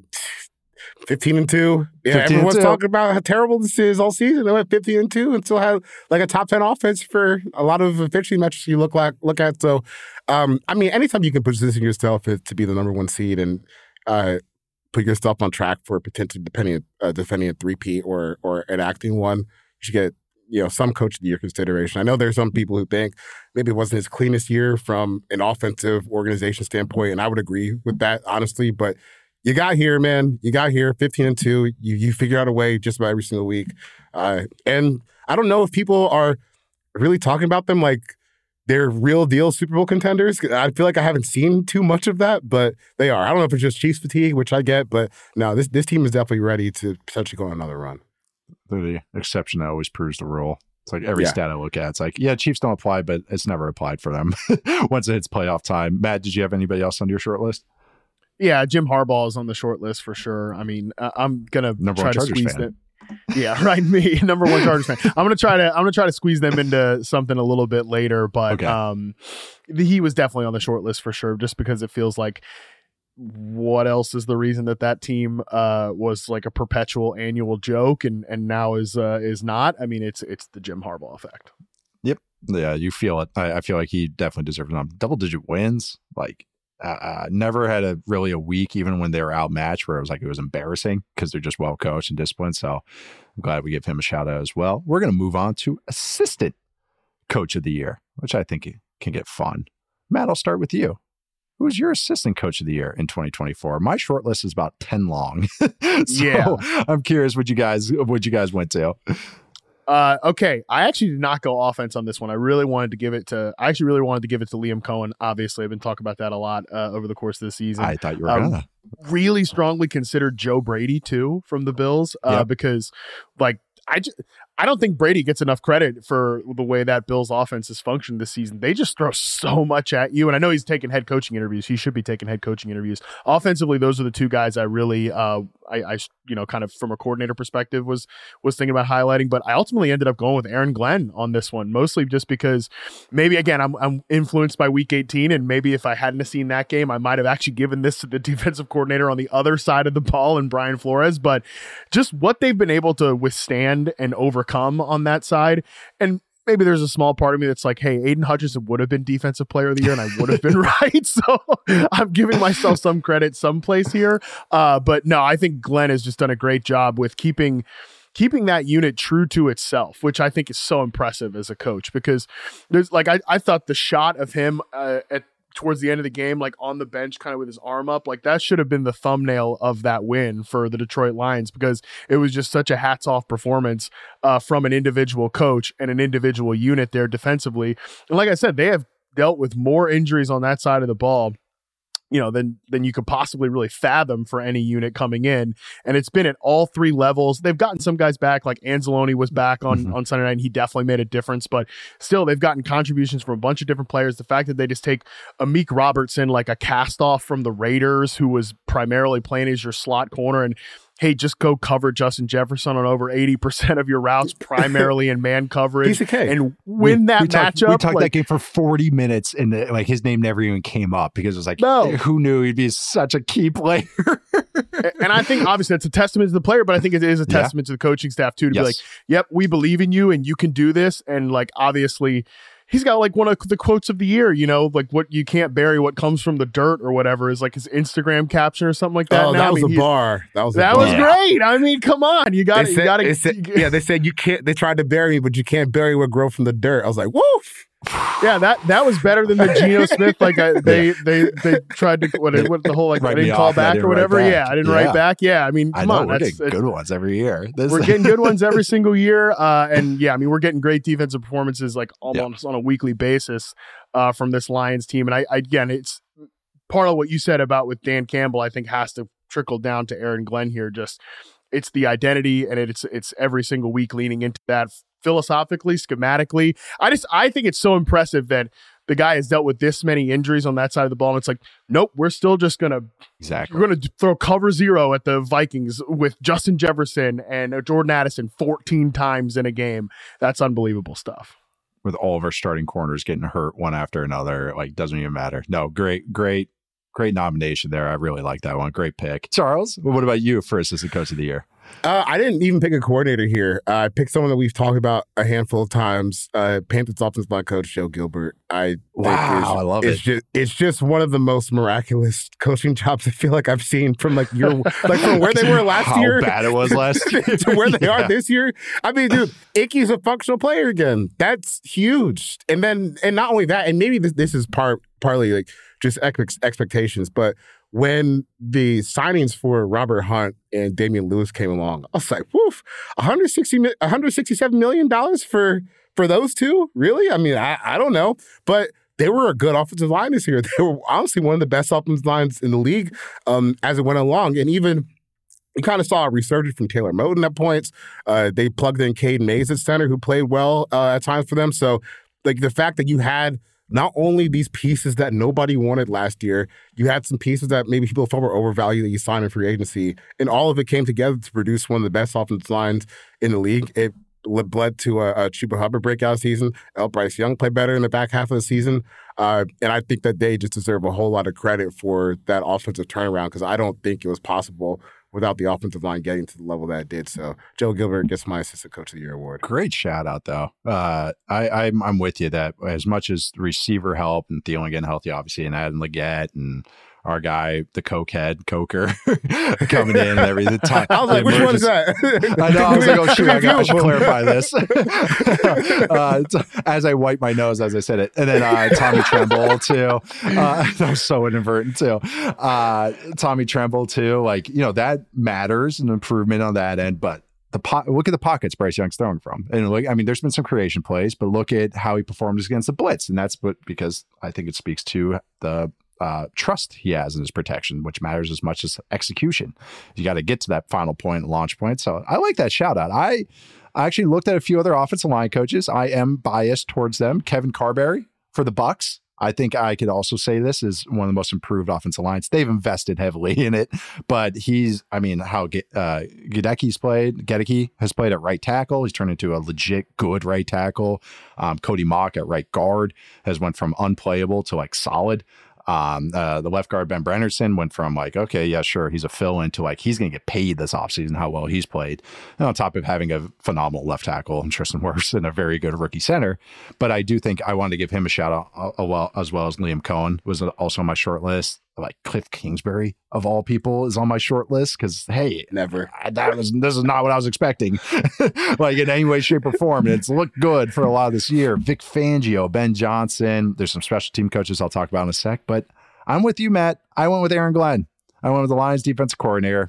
Speaker 3: fifteen and two. Yeah, everyone's
Speaker 1: two.
Speaker 3: talking about how terrible this is all season. They went fifteen and two and still had like a top ten offense for a lot of efficiency metrics you look like look at. So, um, I mean, anytime you can position yourself to be the number one seed and uh, put yourself on track for potentially depending uh, defending a three-peat or or enacting one, you should get you know some coach of the year consideration. I know there's some people who think maybe it wasn't his cleanest year from an offensive organization standpoint, and I would agree with that honestly, but. You got here, man. You got here, fifteen and two. You you figure out a way just about every single week. Uh, and I don't know if people are really talking about them like they're real deal Super Bowl contenders. I feel like I haven't seen too much of that, but they are. I don't know if it's just Chiefs fatigue, which I get, but no, this this team is definitely ready to potentially go on another run.
Speaker 1: The exception that always proves the rule. It's like every
Speaker 3: Yeah.
Speaker 1: stat I look at, it's like, yeah, Chiefs don't apply, but it's never applied for them once it hits playoff time. Matt, did you have anybody else on your short list?
Speaker 2: Yeah, Jim Harbaugh is on the short list for sure. I mean, uh, I'm gonna
Speaker 1: Number
Speaker 2: try
Speaker 1: one
Speaker 2: to
Speaker 1: Chargers
Speaker 2: squeeze
Speaker 1: fan.
Speaker 2: them. Yeah, right. Me, number one Chargers fan. I'm gonna try to. I'm gonna try to squeeze them into something a little bit later, but
Speaker 1: Okay.
Speaker 2: um, he was definitely on the short list for sure. Just because it feels like, what else is the reason that that team uh was like a perpetual annual joke and and now is uh is not? I mean, it's it's the Jim Harbaugh effect.
Speaker 1: Yeah, you feel it. I, I feel like he definitely deserves it. Double digit wins. Like, uh, uh, never had a really a week, even when they were outmatched, where it was like it was embarrassing because they're just well coached and disciplined. So I'm glad we give him a shout out as well. We're going to move on to assistant coach of the year, which I think can get fun. Matt, I'll start with you. Who was your assistant coach of the year in twenty twenty-four? My short list is about ten long. so
Speaker 2: Yeah.
Speaker 1: I'm curious what you guys what you guys went to.
Speaker 2: Uh, okay, I actually did not go offense on this one. I really wanted to give it to. I actually really wanted to give it to Liam Cohen. Obviously, I've been talking about that a lot uh, over the course of the season.
Speaker 1: I thought you were
Speaker 2: Um,
Speaker 1: gonna.
Speaker 2: Really strongly considered Joe Brady too from the Bills uh,
Speaker 1: Yep.
Speaker 2: because, like, I just, I don't think Brady gets enough credit for the way that Bills offense has functioned this season. They just throw so much at you, and I know he's taking head coaching interviews. He should be taking head coaching interviews. Offensively, those are the two guys I really, uh, I, I, you know, kind of from a coordinator perspective was was thinking about highlighting. But I ultimately ended up going with Aaron Glenn on this one, mostly just because maybe again I'm I'm influenced by Week eighteen, and maybe if I hadn't have seen that game, I might have actually given this to the defensive coordinator on the other side of the ball and Brian Flores. But just what they've been able to withstand and overcome on that side, and maybe there's a small part of me that's like, hey, Aiden Hutchinson would have been defensive player of the year and I would have been right. So I'm giving myself some credit someplace here. Uh, but no, I think Glenn has just done a great job with keeping keeping that unit true to itself, which I think is so impressive as a coach, because there's like, I, I thought the shot of him uh, at towards the end of the game, like on the bench, kind of with his arm up, like that should have been the thumbnail of that win for the Detroit Lions, because it was just such a hats off performance uh, from an individual coach and an individual unit there defensively. And like I said, they have dealt with more injuries on that side of the ball, you know, than than you could possibly really fathom for any unit coming in. And it's been at all three levels. They've gotten some guys back, like Anzalone was back on, mm-hmm. on Sunday night, and he definitely made a difference. But still, they've gotten contributions from a bunch of different players. The fact that they just take Amik Robertson, like a cast-off from the Raiders, who was primarily playing as your slot corner, and hey, just go cover Justin Jefferson on over eighty percent of your routes, primarily in man coverage, and win
Speaker 1: we,
Speaker 2: that
Speaker 1: we talked,
Speaker 2: matchup.
Speaker 1: We talked
Speaker 2: like,
Speaker 1: that game for forty minutes, and the, like his name never even came up because it was like,
Speaker 2: no.
Speaker 1: who knew he'd be such a key player?
Speaker 2: And I think obviously that's a testament to the player, but I think it is a testament yeah. to the coaching staff too, to yes. be like, yep, we believe in you and you can do this. And like, obviously, he's got like one of the quotes of the year, you know, like what you can't bury what comes from the dirt or whatever is like his Instagram caption or something like that.
Speaker 3: Oh,
Speaker 2: now,
Speaker 3: that
Speaker 2: I
Speaker 3: was
Speaker 2: mean,
Speaker 3: a bar. That was a
Speaker 2: that
Speaker 3: bar.
Speaker 2: was
Speaker 1: yeah.
Speaker 2: great. I mean, come on, you got to, you got to.
Speaker 3: Yeah, they said you can't. They tried to bury me, but you can't bury what grow from the dirt. I was like, woof.
Speaker 2: Yeah, that that was better than the Geno Smith. Like I, they they they tried to what, what the whole like
Speaker 1: Write
Speaker 2: I
Speaker 1: me
Speaker 2: didn't call
Speaker 1: off, I
Speaker 2: back
Speaker 1: didn't
Speaker 2: or whatever.
Speaker 1: write back.
Speaker 2: Yeah, I didn't
Speaker 1: Yeah.
Speaker 2: write back. Yeah, I mean,
Speaker 1: I
Speaker 2: come
Speaker 1: know,
Speaker 2: on,
Speaker 1: we're
Speaker 2: that's,
Speaker 1: getting good ones every year. This
Speaker 2: we're getting good ones every single year. Uh, and yeah, I mean, we're getting great defensive performances like almost yeah. on a weekly basis uh, from this Lions team. And I, I again, it's part of what you said about with Dan Campbell. I think has to trickle down to Aaron Glenn here. Just it's the identity, and it's it's every single week leaning into that philosophically, schematically. I just I think it's so impressive that the guy has dealt with this many injuries on that side of the ball. And it's like, nope, we're still just going to
Speaker 1: exactly.
Speaker 2: We're going to throw cover zero at the Vikings with Justin Jefferson and Jordan Addison fourteen times in a game. That's unbelievable stuff.
Speaker 1: With all of our starting corners getting hurt one after another, like doesn't even matter. No, great, great, great nomination there. I really like that one. Great pick. Charles, what about you for Assistant Coach of the Year?
Speaker 3: Uh, I didn't even pick a coordinator here. Uh, I picked someone that we've talked about a handful of times. Uh, Panthers offensive line coach Joe Gilbert. I
Speaker 1: wow, I love
Speaker 3: it's
Speaker 1: it.
Speaker 3: Just, it's just one of the most miraculous coaching jobs I feel like I've seen from like your like from where they were last
Speaker 1: How
Speaker 3: year.
Speaker 1: How bad it was last year
Speaker 3: to where they
Speaker 1: yeah.
Speaker 3: are this year. I mean, dude, Icky's a functional player again. That's huge. And then, and not only that, and maybe this this is part partly like just ex- expectations, but when the signings for Robert Hunt and Damian Lewis came along, I was like, woof, one hundred sixty, one hundred sixty-seven million dollars for, for those two? Really? I mean, I, I don't know. But they were a good offensive line this year. They were honestly one of the best offensive lines in the league um, as it went along. And even you kind of saw a resurgence from Taylor Moton at points. Uh, they plugged in Caden Mays at center, who played well uh, at times for them. So, like, the fact that you had not only these pieces that nobody wanted last year, you had some pieces that maybe people thought were overvalued that you signed in free agency, and all of it came together to produce one of the best offensive lines in the league. It led to a, a Chuba Hubbard breakout season. L. Bryce Young played better in the back half of the season. Uh, and I think that they just deserve a whole lot of credit for that offensive turnaround, because I don't think it was possible without the offensive line getting to the level that it did. So Joe Gilbert gets my Assistant Coach of the Year award.
Speaker 1: Great shout out, though. Uh, I, I'm, I'm with you that as much as receiver help and Thielen getting healthy, obviously, and Adam Legette and our guy, the cokehead, Coker, coming in and everything. Time,
Speaker 3: I was like, which one is that?
Speaker 1: I know. I was like, oh, shoot, I, got, I should clarify this. uh, as I wipe my nose as I said it. And then uh, Tommy Tremble, too. Uh, that was so inadvertent, too. Uh, Tommy Tremble, too. Like, you know, that matters, an improvement on that end. But the po- look at the pockets Bryce Young's throwing from. And look, I mean, there's been some creation plays, but look at how he performs against the blitz. And that's what, because I think it speaks to the Uh, trust he has in his protection, which matters as much as execution. You got to get to that final point, launch point. So I like that shout out. I, I actually looked at a few other offensive line coaches. I am biased towards them. Kevin Carberry for the Bucks. I think I could also say this is one of the most improved offensive lines. They've invested heavily in it, but he's, I mean, how uh, Gedecky's played, Gedecke has played at right tackle. He's turned into a legit good right tackle. Um, Cody Mock at right guard has went from unplayable to like solid. Um, uh, the left guard, Ben Brennerson, went from like, okay, yeah, sure, he's a fill-in to like, he's going to get paid this offseason, how well he's played. And on top of having a phenomenal left tackle and Tristan Wirfs and a very good rookie center. But I do think I wanted to give him a shout out uh, uh, well, as well as Liam Cohen was also on my short list. Like Cliff Kingsbury of all people is on my short list because hey,
Speaker 3: never
Speaker 1: I, that was this is not what I was expecting, like in any way, shape, or form. And it's looked good for a lot of this year. Vic Fangio, Ben Johnson. There's some special team coaches I'll talk about in a sec, but I'm with you, Matt. I went with Aaron Glenn. I went with the Lions defensive coordinator.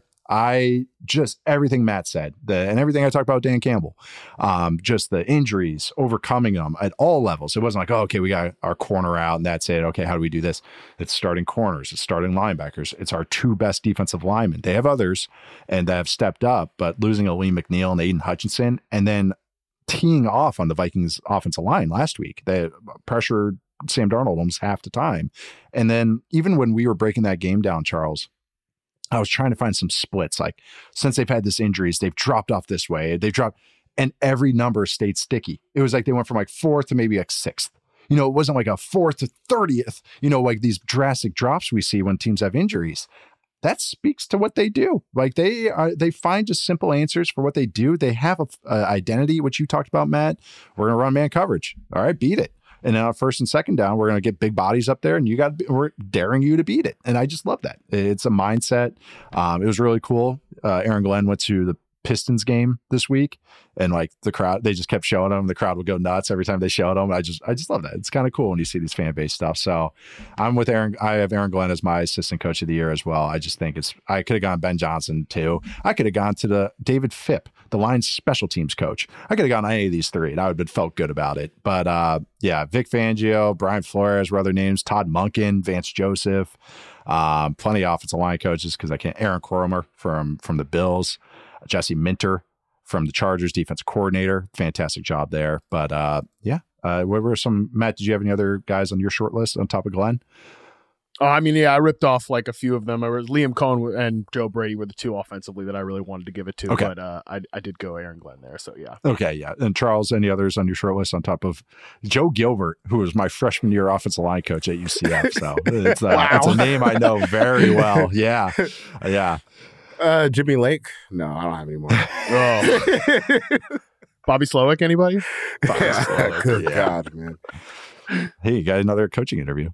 Speaker 1: I just everything Matt said the, and everything I talked about Dan Campbell, um, just the injuries, overcoming them at all levels. It wasn't like, oh, okay, we got our corner out and that's it. Okay, how do we do this? It's starting corners, it's starting linebackers. It's our two best defensive linemen. They have others and they have stepped up, but losing Aleem McNeil and Aiden Hutchinson and then teeing off on the Vikings offensive line last week. They pressured Sam Darnold almost half the time. And then even when we were breaking that game down, Charles, I was trying to find some splits. Like since they've had this injuries, they've dropped off this way. They've dropped, and every number stayed sticky. It was like they went from like fourth to maybe like sixth. You know, it wasn't like a fourth to thirtieth. You know, like these drastic drops we see when teams have injuries. That speaks to what they do. Like they are, they find just simple answers for what they do. They have a, a identity, which you talked about, Matt. We're going to run man coverage. All right, beat it. And now first and second down, we're going to get big bodies up there and you got, we're daring you to beat it. And I just love that. It's a mindset. Um, it was really cool. Uh, Aaron Glenn went to the Pistons game this week, and like the crowd, they just kept showing them. The crowd would go nuts every time they showed them. I just, I just love that. It's kind of cool when you see these fan base stuff. So I'm with Aaron. I have Aaron Glenn as my assistant coach of the year as well. I just think it's, I could have gone Ben Johnson too. I could have gone to the David Phipp, the Lions special teams coach. I could have gone any of these three and I would have felt good about it. But uh, yeah, Vic Fangio, Brian Flores were other names, Todd Monken, Vance Joseph, um, plenty of offensive line coaches because I can't, Aaron Kromer from, from the Bills, Jesse Minter from the Chargers, defensive coordinator. Fantastic job there. But uh, yeah, uh, what were some, Matt, did you have any other guys on your short list on top of Glenn?
Speaker 2: Oh, I mean, yeah, I ripped off like a few of them. I was, Liam Cohen and Joe Brady were the two offensively that I really wanted to give it to.
Speaker 1: Okay.
Speaker 2: But uh, I, I did go Aaron Glenn there. So yeah.
Speaker 1: Okay. Yeah. And Charles, any others on your short list on top of Joe Gilbert, who was my freshman year offensive line coach at U C F. So it's, uh,
Speaker 2: Wow.
Speaker 1: it's a name I know very well. Yeah. Yeah.
Speaker 3: Uh, Jimmy Lake? No, I don't have any more.
Speaker 2: Oh. Bobby Slowick, anybody?
Speaker 1: Bobby
Speaker 3: Yeah,
Speaker 1: Slowick,
Speaker 3: good
Speaker 1: yeah.
Speaker 3: God, man.
Speaker 1: Hey, you got another coaching interview.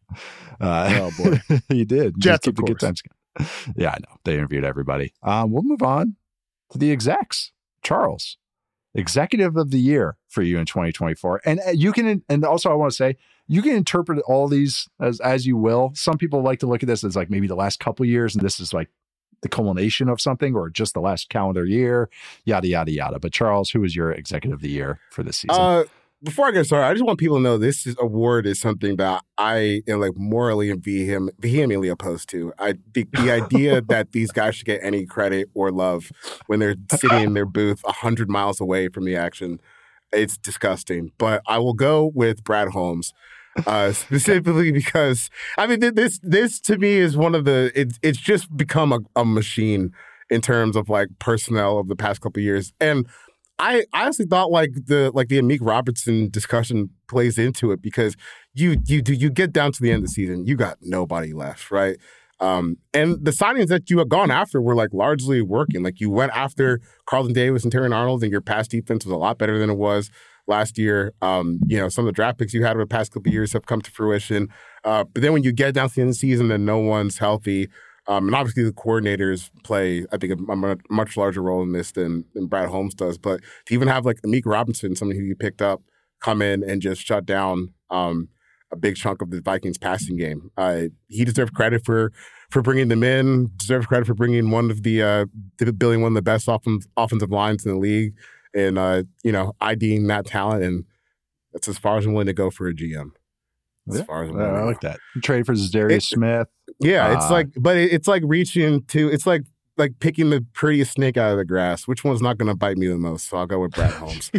Speaker 1: Uh,
Speaker 2: Oh, boy.
Speaker 1: you did.
Speaker 2: Jets,
Speaker 1: Just keep
Speaker 2: of
Speaker 1: the good
Speaker 2: course.
Speaker 1: times. Yeah, I know. They interviewed everybody. Um, we'll move on to the execs. Charles, executive of the year for you in twenty twenty-four. And uh, you can, and also I want to say, you can interpret all these as, as you will. Some people like to look at this as like maybe the last couple of years, and this is like the culmination of something, or just the last calendar year, yada, yada, yada. But Charles, who is your executive of the year for this season?
Speaker 3: Uh, before I get started, I just want people to know this is, award is something that I am like morally and vehem- vehemently opposed to. I the, the idea that these guys should get any credit or love when they're sitting in their booth a hundred miles away from the action, it's disgusting. But I will go with Brad Holmes. Uh, specifically because I mean th- this this to me is one of the it's it's just become a, a machine in terms of like personnel of the past couple of years, and I honestly thought like the like the Amik Robertson discussion plays into it because you you do you get down to the end of the season, you got nobody left, right? Um, and the signings that you had gone after were like largely working. Like you went after Carlton Davis and Terrion Arnold, and your pass defense was a lot better than it was last year. Um, you know, some of the draft picks you had over the past couple of years have come to fruition. Uh, but then when you get down to the end of the season and no one's healthy, um, and obviously the coordinators play, I think, a, a much larger role in this than, than Brad Holmes does. But to even have like Amik Robinson, someone who you picked up, come in and just shut down um, a big chunk of the Vikings passing game, uh, he deserved credit for for bringing them in, deserved credit for bringing one of the, uh, building one of the best offen- offensive lines in the league. And, uh, you know, IDing that talent, and that's as far as I'm willing to go for a G M. As
Speaker 1: Yeah,
Speaker 3: far as I'm
Speaker 1: uh,
Speaker 3: willing to
Speaker 1: I
Speaker 3: go.
Speaker 1: like that. Trade for Darius
Speaker 3: It-
Speaker 1: Smith.
Speaker 3: Yeah, it's
Speaker 1: Uh,
Speaker 3: like, but it, it's like reaching to, it's like like picking the prettiest snake out of the grass. Which one's not going to bite me the most? So I'll go with Brad Holmes.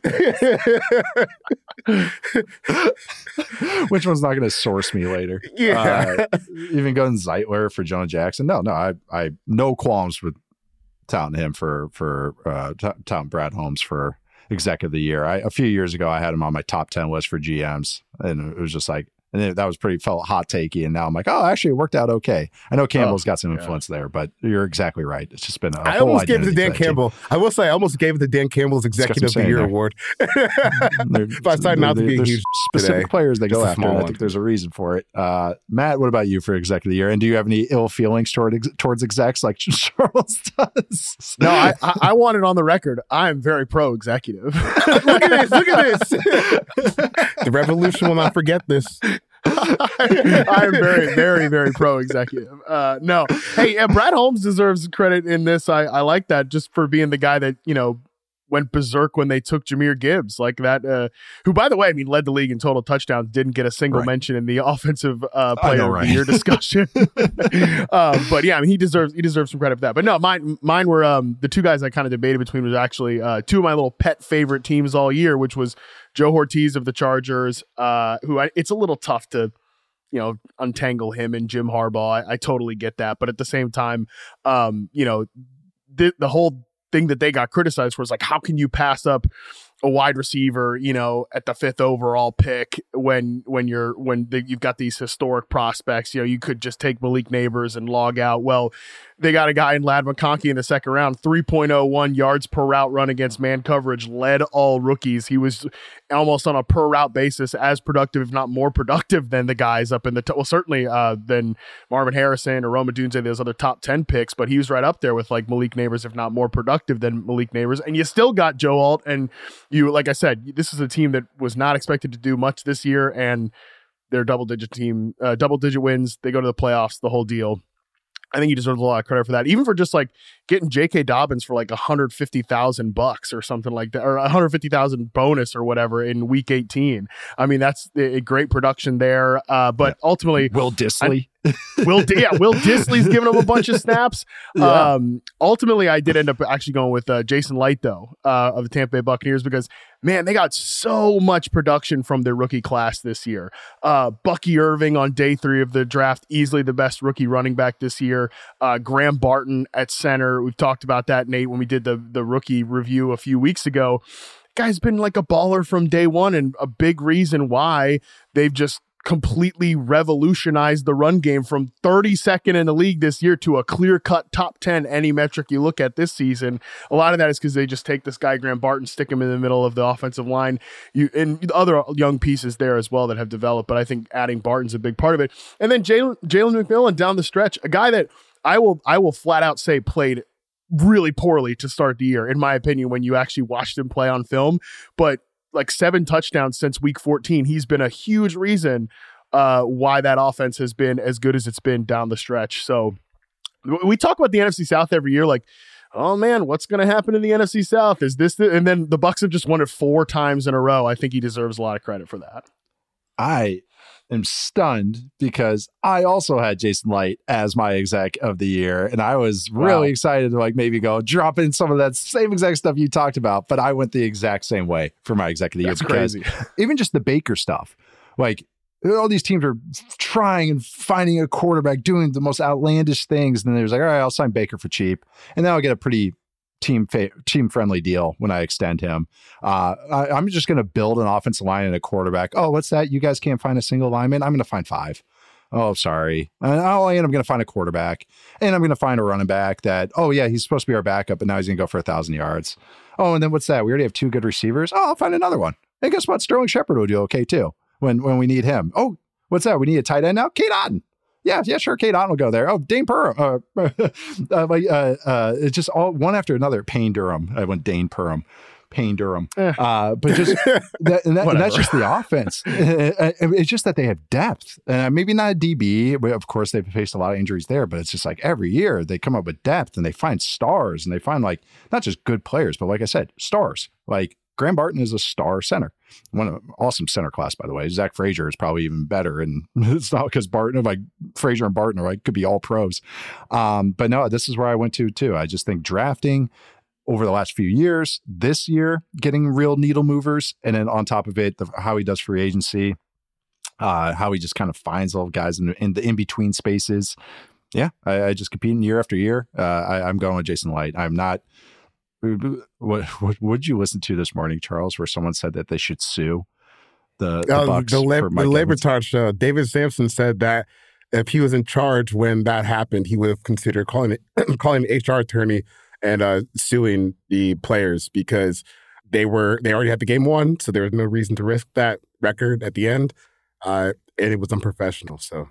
Speaker 1: Which one's not going to source me later?
Speaker 3: Yeah.
Speaker 1: Uh, even going Zeitler for Jonah Jackson. No, no, I, I no qualms with touting him for for uh, t- touting Brad Holmes for exec of the year. I, a few years ago, I had him on my top ten list for G Ms, and it was just like, and it, that was pretty felt hot takey. And now I'm like, oh, actually, it worked out okay. I know Campbell's
Speaker 2: Oh,
Speaker 1: got some
Speaker 2: yeah.
Speaker 1: influence there, but you're exactly right. It's just been a
Speaker 3: I
Speaker 1: whole
Speaker 3: almost gave it to
Speaker 1: identity
Speaker 3: Dan
Speaker 1: for that team.
Speaker 3: Campbell. I will say, I almost gave it to Dan Campbell's
Speaker 1: got some
Speaker 3: Executive of the
Speaker 1: saying
Speaker 3: Year
Speaker 1: there.
Speaker 3: award.
Speaker 1: There-
Speaker 3: But I decided not to
Speaker 1: there-
Speaker 3: be a
Speaker 1: there's
Speaker 3: huge
Speaker 1: specific
Speaker 3: today.
Speaker 1: players they go
Speaker 3: Just a
Speaker 1: after.
Speaker 3: small
Speaker 1: And I
Speaker 3: one.
Speaker 1: think there's a reason for it. Uh, Matt, what about you for exec of the year? And do you have any ill feelings toward ex- towards execs like Charles does?
Speaker 2: No, I, I, I want it on the record. I am very pro executive.
Speaker 3: Look at this. Look at this. The revolution will not forget this.
Speaker 2: I am very, very, very pro executive. Uh, no, hey, uh, Brad Holmes deserves credit in this. I, I like that just for being the guy that, you know, went berserk when they took Jahmyr Gibbs, like that, uh, who, by the way, I mean, led the league in total touchdowns, didn't get a single
Speaker 1: Right.
Speaker 2: mention in the offensive uh,
Speaker 1: I
Speaker 2: player
Speaker 1: know,
Speaker 2: of
Speaker 1: right?
Speaker 2: the year discussion. um, but yeah, I mean, he deserves he deserves some credit for that. But no, mine mine were um, the two guys I kind of debated between was actually uh, two of my little pet favorite teams all year, which was Joe Ortiz of the Chargers, uh, who I, it's a little tough to, you know, untangle him and Jim Harbaugh. I, I totally get that. But at the same time, um, you know, the, the whole thing that they got criticized for is like, how can you pass up a wide receiver, you know, at the fifth overall pick when when you're when the, you've got these historic prospects. You know, you could just take Malik Neighbors and log out. Well, they got a guy in Ladd McConkey in the second round, three point oh one yards per route run against man coverage, led all rookies. He was almost on a per route basis as productive, if not more productive, than the guys up in the, t- well, certainly uh, than Marvin Harrison or Rome Odunze, those other top ten picks, but he was right up there with like Malik Neighbors, if not more productive than Malik Neighbors. And you still got Joe Alt. And you, like I said, this is a team that was not expected to do much this year, and they're double digit team, uh, double digit wins. They go to the playoffs, the whole deal. I think he deserves a lot of credit for that, even for just like getting J K. Dobbins for like one hundred fifty thousand bucks or something like that, or one hundred fifty thousand bonus or whatever in week eighteen. I mean, that's a great production there. Uh, but yeah. ultimately,
Speaker 1: Will Dissly.
Speaker 2: I, Will yeah, Will Dissly's giving him a bunch of snaps. Yeah. Um, ultimately, I did end up actually going with uh, Jason Light though uh, of the Tampa Bay Buccaneers because man, they got so much production from their rookie class this year. Uh, Bucky Irving on day three of the draft, easily the best rookie running back this year. Uh, Graham Barton at center. We've talked about that, Nate, when we did the the rookie review a few weeks ago. Guy's been like a baller from day one, and a big reason why they've just completely revolutionized the run game from thirty-second in the league this year to a clear-cut top ten any metric you look at this season. A lot of that is because they just take this guy Graham Barton, stick him in the middle of the offensive line, you and other young pieces there as well that have developed, but I think adding Barton's a big part of it. And then Jalen Jalen McMillan down the stretch, a guy that I will I will flat out say played really poorly to start the year, in my opinion, when you actually watched him play on film, but like seven touchdowns since week fourteen. He's been a huge reason uh, why that offense has been as good as it's been down the stretch. So we talk about the N F C South every year, like, oh man, what's going to happen in the N F C South? Is this the, and then the Bucs have just won it four times in a row. I think he deserves a lot of credit for that.
Speaker 1: I am stunned because I also had Jason Light as my exec of the year, and I was really wow. excited to like maybe go drop in some of that same exact stuff you talked about, but I went the exact same way for my exec of the year.
Speaker 2: That's crazy.
Speaker 1: Even just the Baker stuff, like all these teams are trying and finding a quarterback, doing the most outlandish things, and then there's like, all right, I'll sign Baker for cheap, and then I'll get a pretty team fa- team friendly deal when I extend him. Uh, I, I'm just going to build an offensive line and a quarterback. Oh, what's that? You guys can't find a single lineman? I'm going to find five. Oh, sorry. And, oh, and I'm going to find a quarterback, and I'm going to find a running back that, oh yeah, he's supposed to be our backup, but now he's going to go for a thousand yards. Oh, and then what's that? We already have two good receivers. Oh, I'll find another one. And guess what? Sterling Shepard will do okay too when, when we need him. Oh, what's that? We need a tight end now? Cade Otton. Yeah, yeah, sure. Kate Otton will go there. Oh, Dane Perham. Uh, uh, uh, uh, it's just all one after another. Payne Durham. I went Dane Perham. Payne Durham. Uh, but just that, and, that, and that's just the offense. It's just that they have depth. Uh, maybe not a D B. Of course, they've faced a lot of injuries there, but it's just like every year they come up with depth and they find stars and they find like not just good players, but like I said, stars. Like Graham Barton is a star center. One of awesome center class, by the way. Zach Frazier is probably even better, and it's not because Barton, like Frazier and Barton, are like could be all pros. Um, but no, this is where I went to too. I just think drafting over the last few years, this year getting real needle movers, and then on top of it, the, how he does free agency, uh, how he just kind of finds all guys in, in the in between spaces. Yeah, I, I just compete year after year. Uh, I, I'm going with Jason Light. I'm not. What, what would you listen to this morning, Charles, where someone said that they should sue the, the
Speaker 3: uh,
Speaker 1: Bucs
Speaker 3: the, la-
Speaker 1: for Mike
Speaker 3: the labor
Speaker 1: Evans?
Speaker 3: charge show? David Sampson said that if he was in charge when that happened, he would have considered calling it calling an H R attorney and uh, suing the players because they were they already had the game won, so there was no reason to risk that record at the end, uh, and it was unprofessional. So.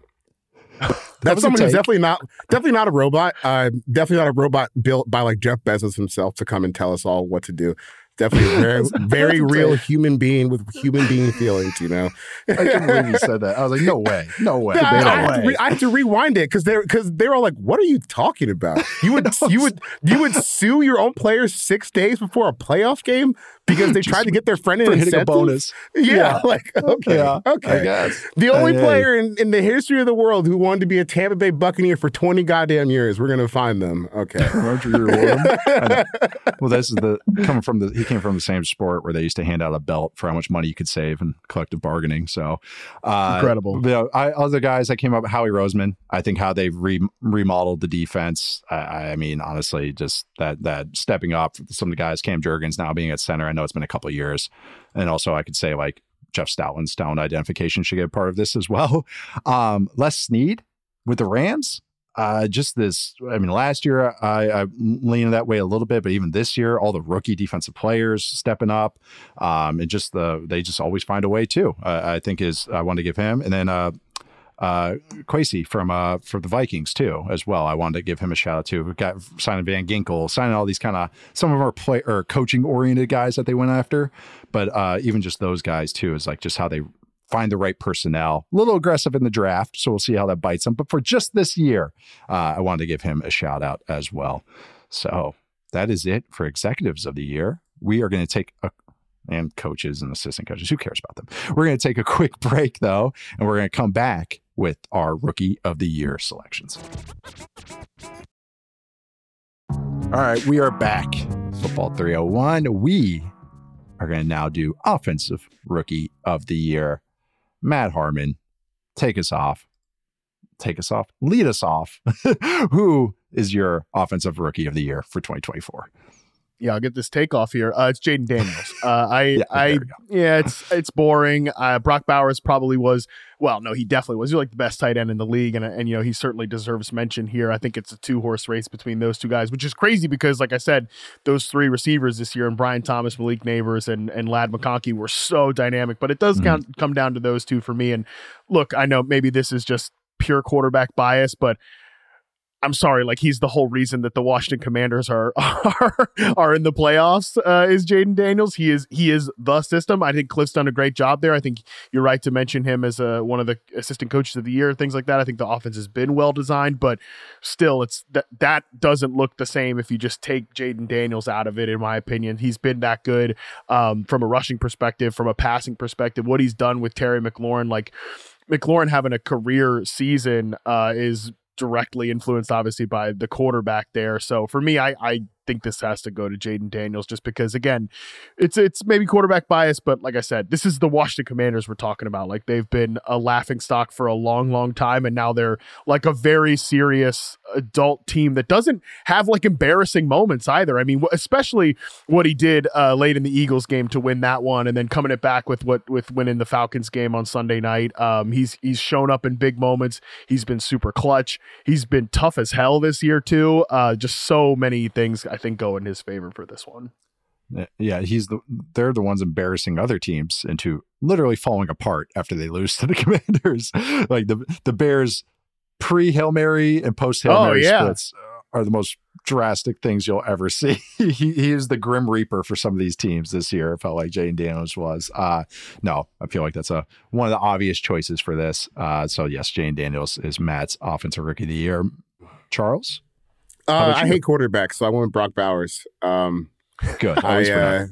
Speaker 3: That's someone who's definitely not definitely not a robot. Uh, definitely not a robot built by like Jeff Bezos himself to come and tell us all what to do. Definitely a very, very real human being with human being feelings, you know.
Speaker 1: I can't believe you said that. I was like, no way, no way.
Speaker 3: Yeah, I,
Speaker 1: no
Speaker 3: I, have
Speaker 1: way.
Speaker 3: to re- I have to rewind it because they're because they're all like, "What are you talking about? You would you would you would sue your own players six days before a playoff game because they tried to get their friend in
Speaker 1: hitting a bonus."
Speaker 3: Yeah,
Speaker 1: yeah.
Speaker 3: like okay,
Speaker 1: yeah,
Speaker 3: okay.
Speaker 1: I guess.
Speaker 3: The only
Speaker 1: uh,
Speaker 3: player in, in the history of the world who wanted to be a Tampa Bay Buccaneer for twenty goddamn years. We're gonna find them. Okay.
Speaker 1: Roger Warren. Well, this is the coming from the he came from the same sport where they used to hand out a belt for how much money you could save in collective bargaining. So uh,
Speaker 2: incredible.
Speaker 1: You know, I, other guys that came up, Howie Roseman. I think how they've re- remodeled the defense. I, I mean, honestly, just that that stepping up. Some of the guys, Cam Jurgens now being at center. I know it's been a couple of years, and also I could say like Jeff Stoutland's talent identification should get a part of this as well. Um, Les Snead with the Rams. Uh, just this, I mean, last year I, I leaned that way a little bit, but even this year, all the rookie defensive players stepping up, um, and just the, they just always find a way too, uh, I think is, I want to give him. And then, uh, uh, Kwesi from, uh, for the Vikings too, as well. I wanted to give him a shout out too. We've got signing Van Ginkel, signing all these kind of, some of our play or coaching oriented guys that they went after, but, uh, even just those guys too, is like just how they find the right personnel. A little aggressive in the draft, so we'll see how that bites them. But for just this year, uh, I wanted to give him a shout out as well. So that is it for executives of the year. We are going to take a, and coaches and assistant coaches, who cares about them? We're going to take a quick break though, and we're going to come back with our rookie of the year selections. All right, we are back. Football three oh one. We are going to now do offensive rookie of the year. Matt Harmon, take us off. Take us off. Lead us off. Who is your offensive rookie of the year for twenty twenty-four?
Speaker 2: Yeah, I'll get this takeoff here. Uh, it's Jaden Daniels. Uh, I,
Speaker 1: yeah,
Speaker 2: I, yeah, it's it's boring. Uh, Brock Bowers probably was. Well, no, he definitely was. He's like the best tight end in the league, and and you know he certainly deserves mention here. I think it's a two horse race between those two guys, which is crazy because, like I said, those three receivers this year, and Brian Thomas, Malik Neighbors, and and Ladd McConkey were so dynamic. But it does mm-hmm. count, come down to those two for me. And look, I know maybe this is just pure quarterback bias, but I'm sorry, like he's the whole reason that the Washington Commanders are are, are in the playoffs. Uh, is Jaden Daniels? He is he is the system. I think Cliff's done a great job there. I think you're right to mention him as a, one of the assistant coaches of the year, things like that. I think the offense has been well designed, but still, it's that that doesn't look the same if you just take Jaden Daniels out of it. In my opinion, he's been that good um, from a rushing perspective, from a passing perspective. What he's done with Terry McLaurin, like McLaurin having a career season, uh, is directly influenced obviously by the quarterback there. So for me, I, I think this has to go to Jaden Daniels just because, again, it's it's maybe quarterback bias, but like I said, this is the Washington Commanders we're talking about. Like they've been a laughingstock for a long, long time, and now they're like a very serious adult team that doesn't have like embarrassing moments either. I mean, especially what he did uh, late in the Eagles game to win that one, and then coming it back with what with winning the Falcons game on Sunday night. Um, he's he's shown up in big moments. He's been super clutch. He's been tough as hell this year too. Uh, just so many things I think go in his favor for this one.
Speaker 1: Yeah, he's the they're the ones embarrassing other teams into literally falling apart after they lose to the Commanders. Like the the Bears pre Hail Mary and post Hail Mary
Speaker 2: oh, yeah.
Speaker 1: splits are the most drastic things you'll ever see. he, he is the Grim Reaper for some of these teams this year. It felt like Jaden Daniels was. Uh, no, I feel like that's a one of the obvious choices for this. Uh, so yes, Jaden Daniels is Matt's offensive rookie of the year. Charles?
Speaker 3: Uh, I hate quarterbacks, so I went with Brock Bowers. Um,
Speaker 1: good. I, uh,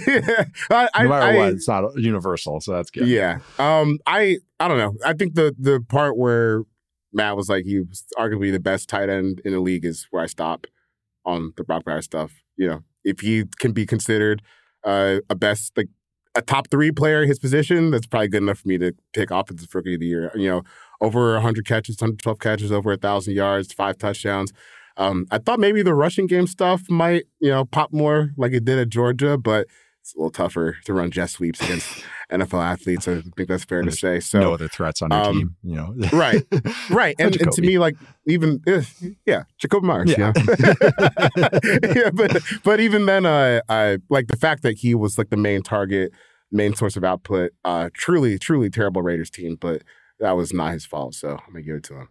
Speaker 3: I, I,
Speaker 1: no matter
Speaker 3: I,
Speaker 1: what, it's not universal, so that's good.
Speaker 3: Yeah. Um, I I don't know. I think the the part where Matt was like he was arguably the best tight end in the league is where I stop on the Brock Bowers stuff. You know, if he can be considered uh, a best, like a top three player in his position, that's probably good enough for me to pick offensive rookie of the year. You know, over one hundred catches, one hundred twelve catches, over one thousand yards, five touchdowns. Um, I thought maybe the rushing game stuff might, you know, pop more like it did at Georgia, but it's a little tougher to run jet sweeps against N F L athletes. I think that's fair to say. So
Speaker 1: no other threats on your
Speaker 3: um,
Speaker 1: team, you know.
Speaker 3: right, right, and, and to me, like even uh, yeah, Jacoby Myers, yeah, yeah. yeah but but even then, uh, I like the fact that he was like the main target, main source of output. Uh, truly, truly terrible Raiders team, but that was not his fault. So I'm gonna give it to him.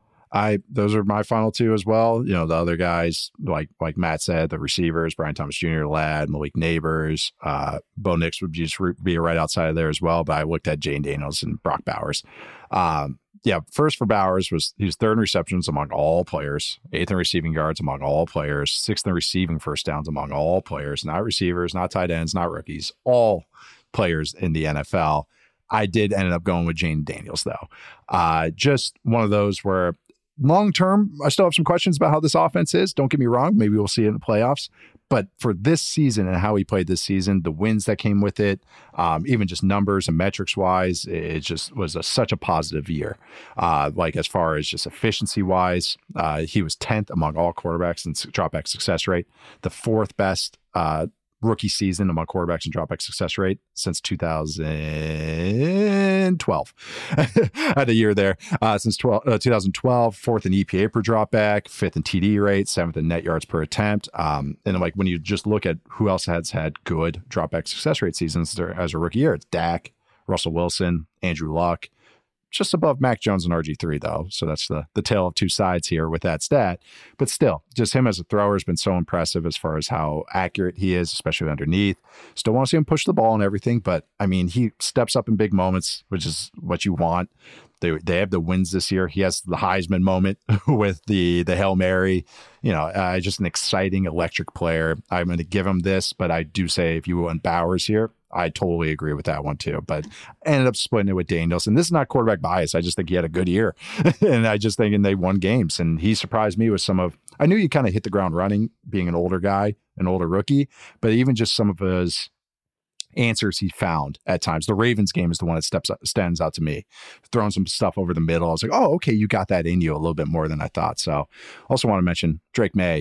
Speaker 1: I those are my final two as well. You know, the other guys, like like Matt said, the receivers, Brian Thomas Junior, Ladd, Malik Neighbors, uh, Bo Nix would just be right outside of there as well. But I looked at Jaden Daniels and Brock Bowers. Um, yeah, first for Bowers was he was third in receptions among all players, eighth in receiving yards among all players, sixth in receiving first downs among all players, not receivers, not tight ends, not rookies, all players in the N F L. I did end up going with Jaden Daniels though. Uh, just one of those where long term, I still have some questions about how this offense is. Don't get me wrong. Maybe we'll see it in the playoffs. But for this season and how he played this season, the wins that came with it, um, even just numbers and metrics wise, it just was a, such a positive year. Uh, like as far as just efficiency wise, uh, he was tenth among all quarterbacks in dropback success rate, the fourth best uh, rookie season among quarterbacks and dropback success rate since two thousand twelve. Had a year there. Uh, since twelve, uh, two thousand twelve, fourth in E P A per dropback, fifth in T D rate, seventh in net yards per attempt. Um, and like when you just look at who else has had good dropback success rate seasons as a rookie year, it's Dak, Russell Wilson, Andrew Luck. Just above Mac Jones and R G three, though. So that's the the tale of two sides here with that stat. But still, just him as a thrower has been so impressive as far as how accurate he is, especially underneath. Still want to see him push the ball and everything. But, I mean, he steps up in big moments, which is what you want. They they have the wins this year. He has the Heisman moment with the, the Hail Mary. You know, uh, just an exciting, electric player. I'm going to give him this, but I do say if you want Bowers here, I totally agree with that one too, but I ended up splitting it with Daniels. And this is not quarterback bias. I just think he had a good year. And I just think and they won games. And he surprised me with some of, I knew he kind of hit the ground running, being an older guy, an older rookie, but even just some of his answers he found at times. The Ravens game is the one that steps up, stands out to me. Throwing some stuff over the middle. I was like, oh, okay, you got that in you a little bit more than I thought. So also want to mention Drake May,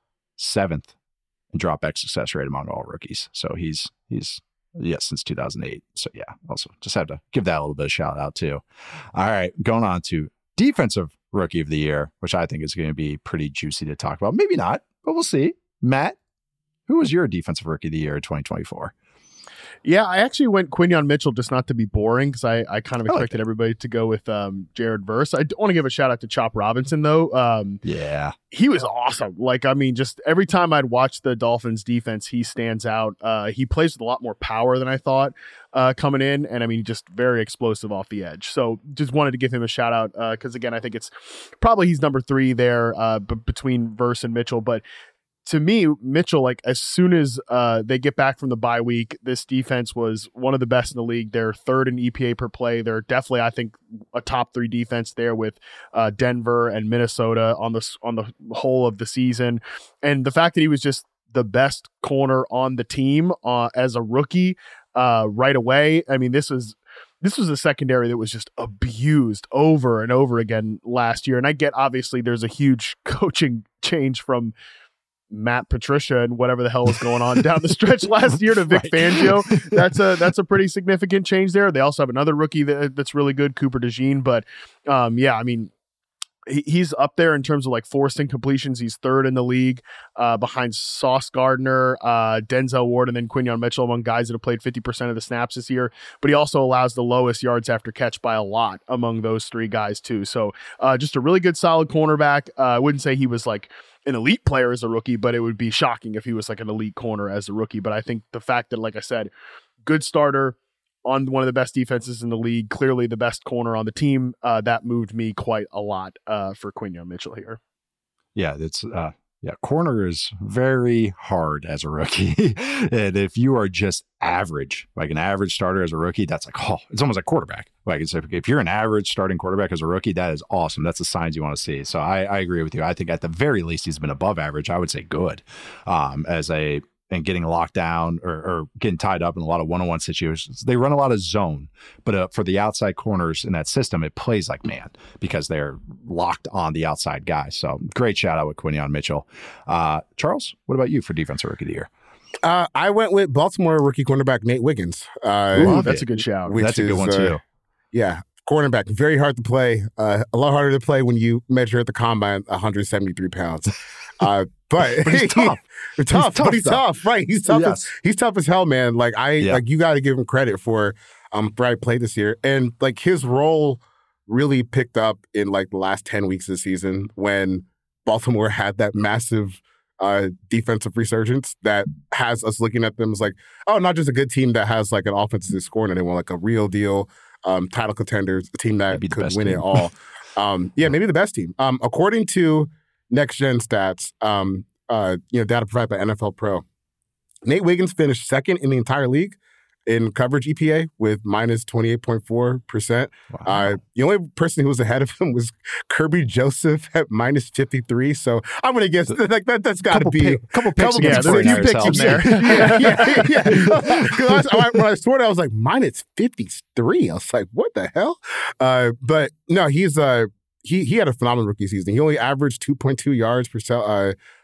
Speaker 1: seventh in dropback success rate among all rookies. So he's, he's, yeah, since two thousand eight. So yeah, also just have to give that a little bit of shout out too. All right, going on to defensive rookie of the year, which I think is going to be pretty juicy to talk about. Maybe not, but we'll see. Matt, who was your defensive rookie of the year in twenty twenty-four?
Speaker 2: Yeah, I actually went Quinyon Mitchell just not to be boring because I, I kind of expected
Speaker 1: like
Speaker 2: everybody to go with um, Jared Verse. I want to give a shout out to Chop Robinson, though. Um,
Speaker 1: yeah.
Speaker 2: He was awesome. Like, I mean, just every time I'd watch the Dolphins defense, he stands out. Uh, he plays with a lot more power than I thought uh, coming in. And I mean, just very explosive off the edge. So just wanted to give him a shout out because, uh, again, I think it's probably he's number three there uh, b- between Verse and Mitchell. But to me, Mitchell, like as soon as uh, they get back from the bye week, this defense was one of the best in the league. They're third in E P A per play. They're definitely, I think, a top three defense there with uh, Denver and Minnesota on the on the whole of the season. And the fact that he was just the best corner on the team uh, as a rookie uh, right away. I mean, this was. This was a secondary that was just abused over and over again last year. And I get, obviously, there's a huge coaching change from Matt Patricia and whatever the hell was going on down the stretch last year to Vic right. Fangio. That's a that's a pretty significant change there. They also have another rookie that, that's really good, Cooper DeJean. But um, yeah, I mean, he, he's up there in terms of like forced incompletions. He's third in the league uh, behind Sauce Gardner, uh, Denzel Ward, and then Quinyon Mitchell among guys that have played fifty percent of the snaps this year. But he also allows the lowest yards after catch by a lot among those three guys too. So uh, just a really good, solid cornerback. Uh, I wouldn't say he was like an elite player as a rookie, but it would be shocking if he was like an elite corner as a rookie. But I think the fact that, like I said, good starter on one of the best defenses in the league, clearly the best corner on the team, uh, that moved me quite a lot uh, for Quinyon Mitchell here.
Speaker 1: Yeah, it's uh, yeah, corner is very hard as a rookie. And if you are just average, like an average starter as a rookie, that's like, oh, it's almost like quarterback. Like it's, if you're an average starting quarterback as a rookie, that is awesome. That's the signs you want to see. So I, I agree with you. I think at the very least, he's been above average. I would say good um, as a, and getting locked down or, or getting tied up in a lot of one-on-one situations. They run a lot of zone, but uh, for the outside corners in that system, it plays like man because they're locked on the outside guy. So great shout out with Quinyon Mitchell. Uh, Charles, what about you for defensive rookie of the year?
Speaker 3: Uh, I went with Baltimore rookie cornerback Nate Wiggins. Uh,
Speaker 2: Ooh, that's it. a good shout.
Speaker 1: That's a good
Speaker 3: is,
Speaker 1: one too.
Speaker 3: Uh, yeah. Cornerback, very hard to play. Uh, a lot harder to play when you measure at the combine one hundred seventy-three pounds. Uh, but,
Speaker 1: but he's tough.
Speaker 3: He's tough,
Speaker 1: he's tough,
Speaker 3: but he's
Speaker 1: though.
Speaker 3: tough, right? He's tough.
Speaker 1: Yes.
Speaker 3: As, he's tough as hell, man. Like I,
Speaker 1: yeah.
Speaker 3: like you got to give him credit for um for how he played this year, and like his role really picked up in like the last ten weeks of the season when Baltimore had that massive uh, defensive resurgence that has us looking at them as like, oh, not just a good team that has like an offense that's scoring anyone, like a real deal um, title contenders, a team that could win team. it all. Um, yeah, maybe the best team. Um, according to Next Gen Stats, um, uh, you know, data provided by N F L Pro, Nate Wiggins finished second in the entire league in coverage E P A with minus twenty-eight point four percent. Wow. Uh, the only person who was ahead of him was Kirby Joseph at minus fifty-three. So I'm going to guess that, like, that, that's got to be a
Speaker 1: couple picks.
Speaker 2: Couple, yeah, there's a few picks in there.
Speaker 3: yeah, yeah, yeah. Because I, I, when I saw it, I was like, minus fifty-three. I was like, what the hell? Uh, but no, he's uh, he he had a phenomenal rookie season. He only averaged two point two yards per uh,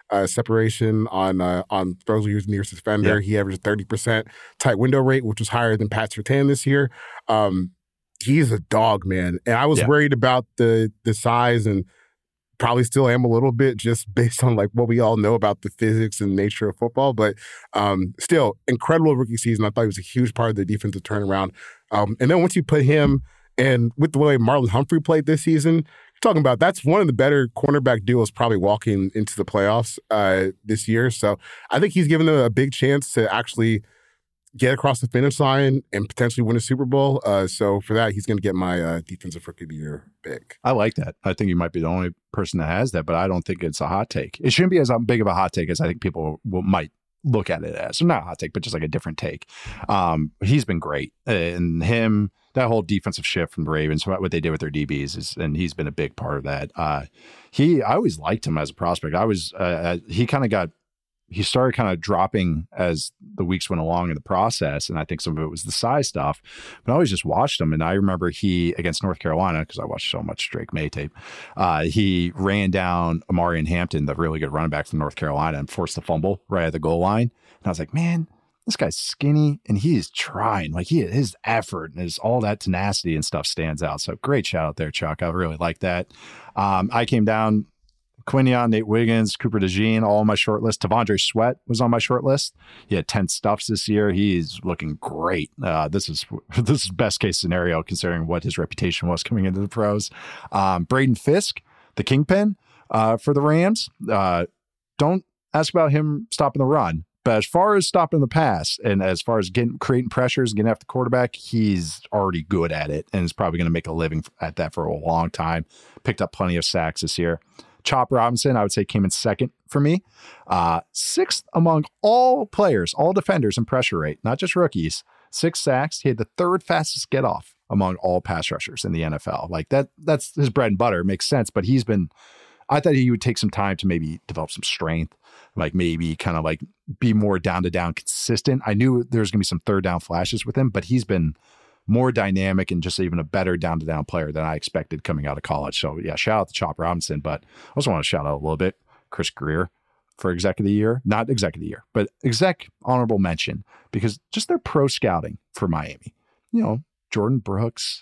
Speaker 3: uh, separation on uh, on throws he was nearest defender. Yeah. He averaged thirty percent tight window rate, which was higher than Pat Surtain this year. Um, he's a dog, man. And I was yeah. worried about the the size, and probably still am a little bit, just based on like what we all know about the physics and nature of football. But um, still, incredible rookie season. I thought he was a huge part of the defensive turnaround. Um, and then once you put him and with the way Marlon Humphrey played this season, you're talking about that's one of the better cornerback duos probably walking into the playoffs uh, this year. So I think he's given them a big chance to actually get across the finish line and potentially win a Super Bowl. Uh, so for that, he's going to get my uh, defensive rookie of the year pick.
Speaker 1: I like that. I think you might be the only person that has that, but I don't think it's a hot take. It shouldn't be as big of a hot take as I think people will, might look at it as. So not a hot take, but just like a different take. Um, he's been great. And him, that whole defensive shift from the Ravens, what they did with their D Bs, is, and he's been a big part of that. Uh, he, I always liked him as a prospect. I was, uh, he kind of got, he started kind of dropping as the weeks went along in the process. And I think some of it was the size stuff, but I always just watched him. And I remember he, against North Carolina, because I watched so much Drake May tape, uh, he ran down Amarian Hampton, the really good running back from North Carolina, and forced the fumble right at the goal line. And I was like, man, this guy's skinny and he is trying. Like he, his effort and his, all that tenacity and stuff stands out. So great shout out there, Chuck. I really like that. Um, I came down Quinion, Nate Wiggins, Cooper DeJean, all on my short list. T'Vondre Sweat was on my short list. He had ten stuffs this year. He's looking great. Uh, this is this is best case scenario considering what his reputation was coming into the pros. Um, Braden Fisk, the kingpin uh, for the Rams. Uh, don't ask about him stopping the run. But as far as stopping the pass and as far as getting creating pressures, getting after the quarterback, he's already good at it and is probably going to make a living at that for a long time. Picked up plenty of sacks this year. Chop Robinson, I would say, came in second for me. Uh, sixth among all players, all defenders in pressure rate, not just rookies. Six sacks. He had the third fastest get off among all pass rushers in the N F L. Like that, that's his bread and butter. It makes sense. But he's been, I thought he would take some time to maybe develop some strength, like maybe kind of like be more down to down consistent. I knew there's going to be some third down flashes with him, but he's been more dynamic and just even a better down to down player than I expected coming out of college. So yeah, shout out to Chop Robinson, but I also want to shout out a little bit Chris Greer for exec of the year, not exec of the year, but exec honorable mention, because just their pro scouting for Miami, you know, Jordan Brooks,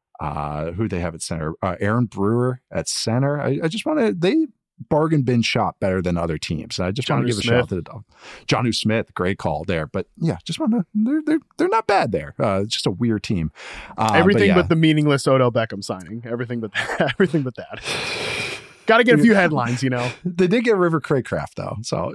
Speaker 1: uh, who they have at center, uh, Aaron Brewer at center. I, I just want to, they bargain bin shop better than other teams. And I just want to give Smith. a shout out to the Jonnu Smith, great call there. But yeah, just want to, they're, they're, they're not bad there. Uh, it's just a weird team. Uh,
Speaker 2: everything but,
Speaker 1: yeah.
Speaker 2: but the meaningless Odell Beckham signing. Everything but that. Everything but that. Got to get a few headlines, you know.
Speaker 1: They did get River Craycraft, though. So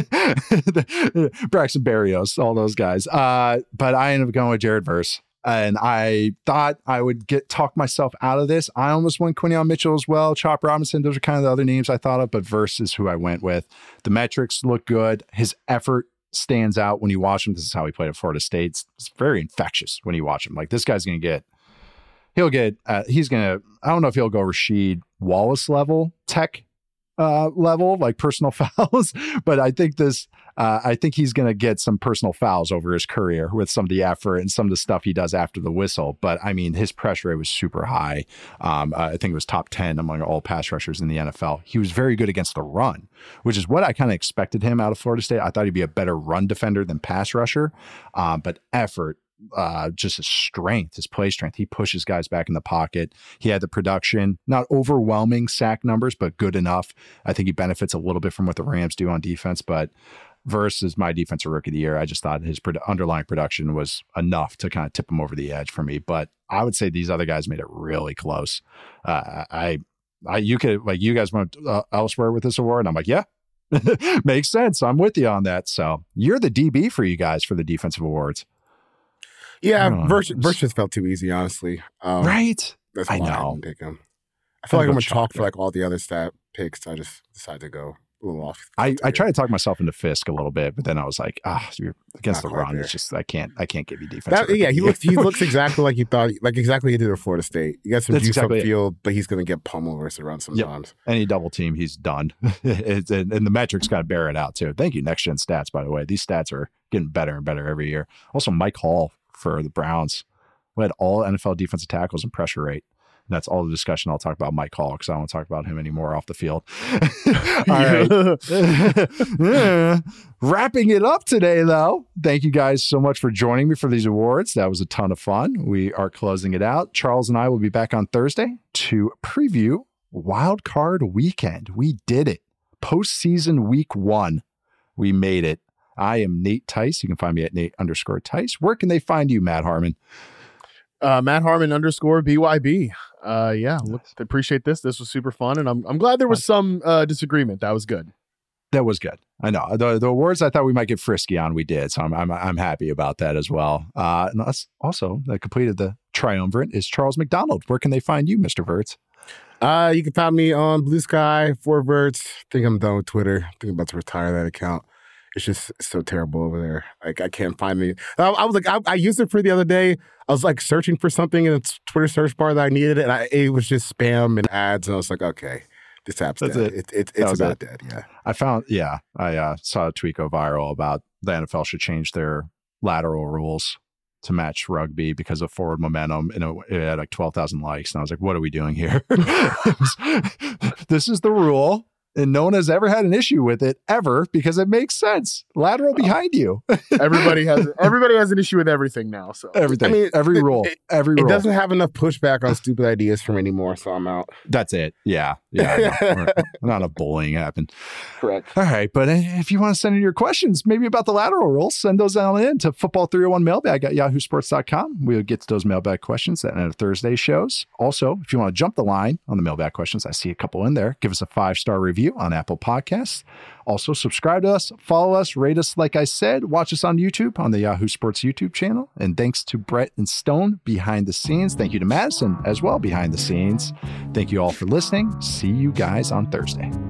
Speaker 1: Braxton Berrios, all those guys. Uh, but I ended up going with Jared Verse. And I thought I would get talk myself out of this. I almost went Quinion Mitchell as well. Chop Robinson, those are kind of the other names I thought of, but Verse is who I went with. The metrics look good. His effort stands out when you watch him. This is how he played at Florida State. It's very infectious when you watch him. Like this guy's going to get, he'll get, uh, he's going to, I don't know if he'll go Rasheed Wallace level tech uh, level, like personal fouls, but I think this, Uh, I think he's going to get some personal fouls over his career with some of the effort and some of the stuff he does after the whistle. But I mean, his pressure rate was super high. Um, I think it was top ten among all pass rushers in the N F L. He was very good against the run, which is what I kind of expected him out of Florida State. I thought he'd be a better run defender than pass rusher, um, but effort, uh, just his strength, his play strength. He pushes guys back in the pocket. He had the production, not overwhelming sack numbers, but good enough. I think he benefits a little bit from what the Rams do on defense, but versus my defensive rookie of the year, I just thought his pro- underlying production was enough to kind of tip him over the edge for me. But I would say these other guys made it really close. Uh, I, I, you could like you guys went uh, elsewhere with this award, and I'm like, yeah, makes sense. I'm with you on that. So you're the D B for you guys for the defensive awards.
Speaker 3: Yeah, Verse just felt too easy, honestly. Um,
Speaker 1: right?
Speaker 3: That's why I know. I didn't pick him. I feel like I'm gonna talk for like all the other stat picks. I just decided to go a little off.
Speaker 1: I, I tried to talk myself into Fisk a little bit, but then I was like, ah, you're against Not the run. There. It's just I can't I can't give you defense.
Speaker 3: That, yeah, he looks he looks exactly like you thought, like exactly he did at Florida State. You got some
Speaker 1: That's
Speaker 3: juice
Speaker 1: exactly
Speaker 3: upfield, but he's going to get pummeled versus the run sometimes.
Speaker 1: Yep. Any double team, he's done. it's, and, and the metrics got to bear it out too. Thank you, Next Gen Stats. By the way, these stats are getting better and better every year. Also, Mike Hall for the Browns, who had all N F L defensive tackles and pressure rate. That's all the discussion. I'll talk about Mike Hall because I don't want to talk about him anymore off the field. All right. Wrapping it up today, though. Thank you guys so much for joining me for these awards. That was a ton of fun. We are closing it out. Charles and I will be back on Thursday to preview Wild Card Weekend. We did it. Postseason week one. We made it. I am Nate Tice. You can find me at Nate underscore Tice. Where can they find you, Matt Harmon?
Speaker 2: Uh, Matt Harmon underscore B Y B. Uh, yeah, look, appreciate this. This was super fun, and I'm I'm glad there was some uh, disagreement. That was good.
Speaker 1: That was good. I know the the awards I thought we might get frisky on. We did, so I'm I'm I'm happy about that as well. Uh, and that's also that completed the triumvirate is Charles McDonald. Where can they find you, Mister Verts?
Speaker 3: Uh, you can find me on Blue Sky for Verts. I think I'm done with Twitter. I think I'm about to retire that account. It's just so terrible over there. Like I can't find me. I, I was like, I, I used it for the other day. I was like searching for something in the Twitter search bar that I needed, and I, it was just spam and ads. And I was like, okay, this app's
Speaker 1: That's
Speaker 3: dead.
Speaker 1: it.
Speaker 3: It, it, it's about it. dead. Yeah.
Speaker 1: I found. Yeah, I uh, saw a tweet go viral about the N F L should change their lateral rules to match rugby because of forward momentum. And it, it had like twelve thousand likes, and I was like, what are we doing here? This is the rule. And no one has ever had an issue with it ever because it makes sense. Lateral behind you.
Speaker 2: everybody has everybody has an issue with everything now. So
Speaker 1: everything. I mean, every
Speaker 3: it,
Speaker 1: rule.
Speaker 3: It,
Speaker 1: every
Speaker 3: it
Speaker 1: rule.
Speaker 3: It doesn't have enough pushback on stupid ideas from anymore, so I'm out.
Speaker 1: That's it. Yeah. Yeah. Not enough bullying happened.
Speaker 3: Correct.
Speaker 1: All right. But if you want to send in your questions, maybe about the lateral rules, send those on in to football three oh one mailbag at yahoo sports dot com. We'll get to those mailbag questions at the end of Thursday shows. Also, if you want to jump the line on the mailbag questions, I see a couple in there. Give us a five-star review on Apple Podcasts. Also, subscribe to us, follow us, rate us, like I said, watch us on YouTube on the Yahoo Sports YouTube channel. And thanks to Brett and Stone behind the scenes. Thank you to Madison as well behind the scenes. Thank you all for listening. See you guys on Thursday.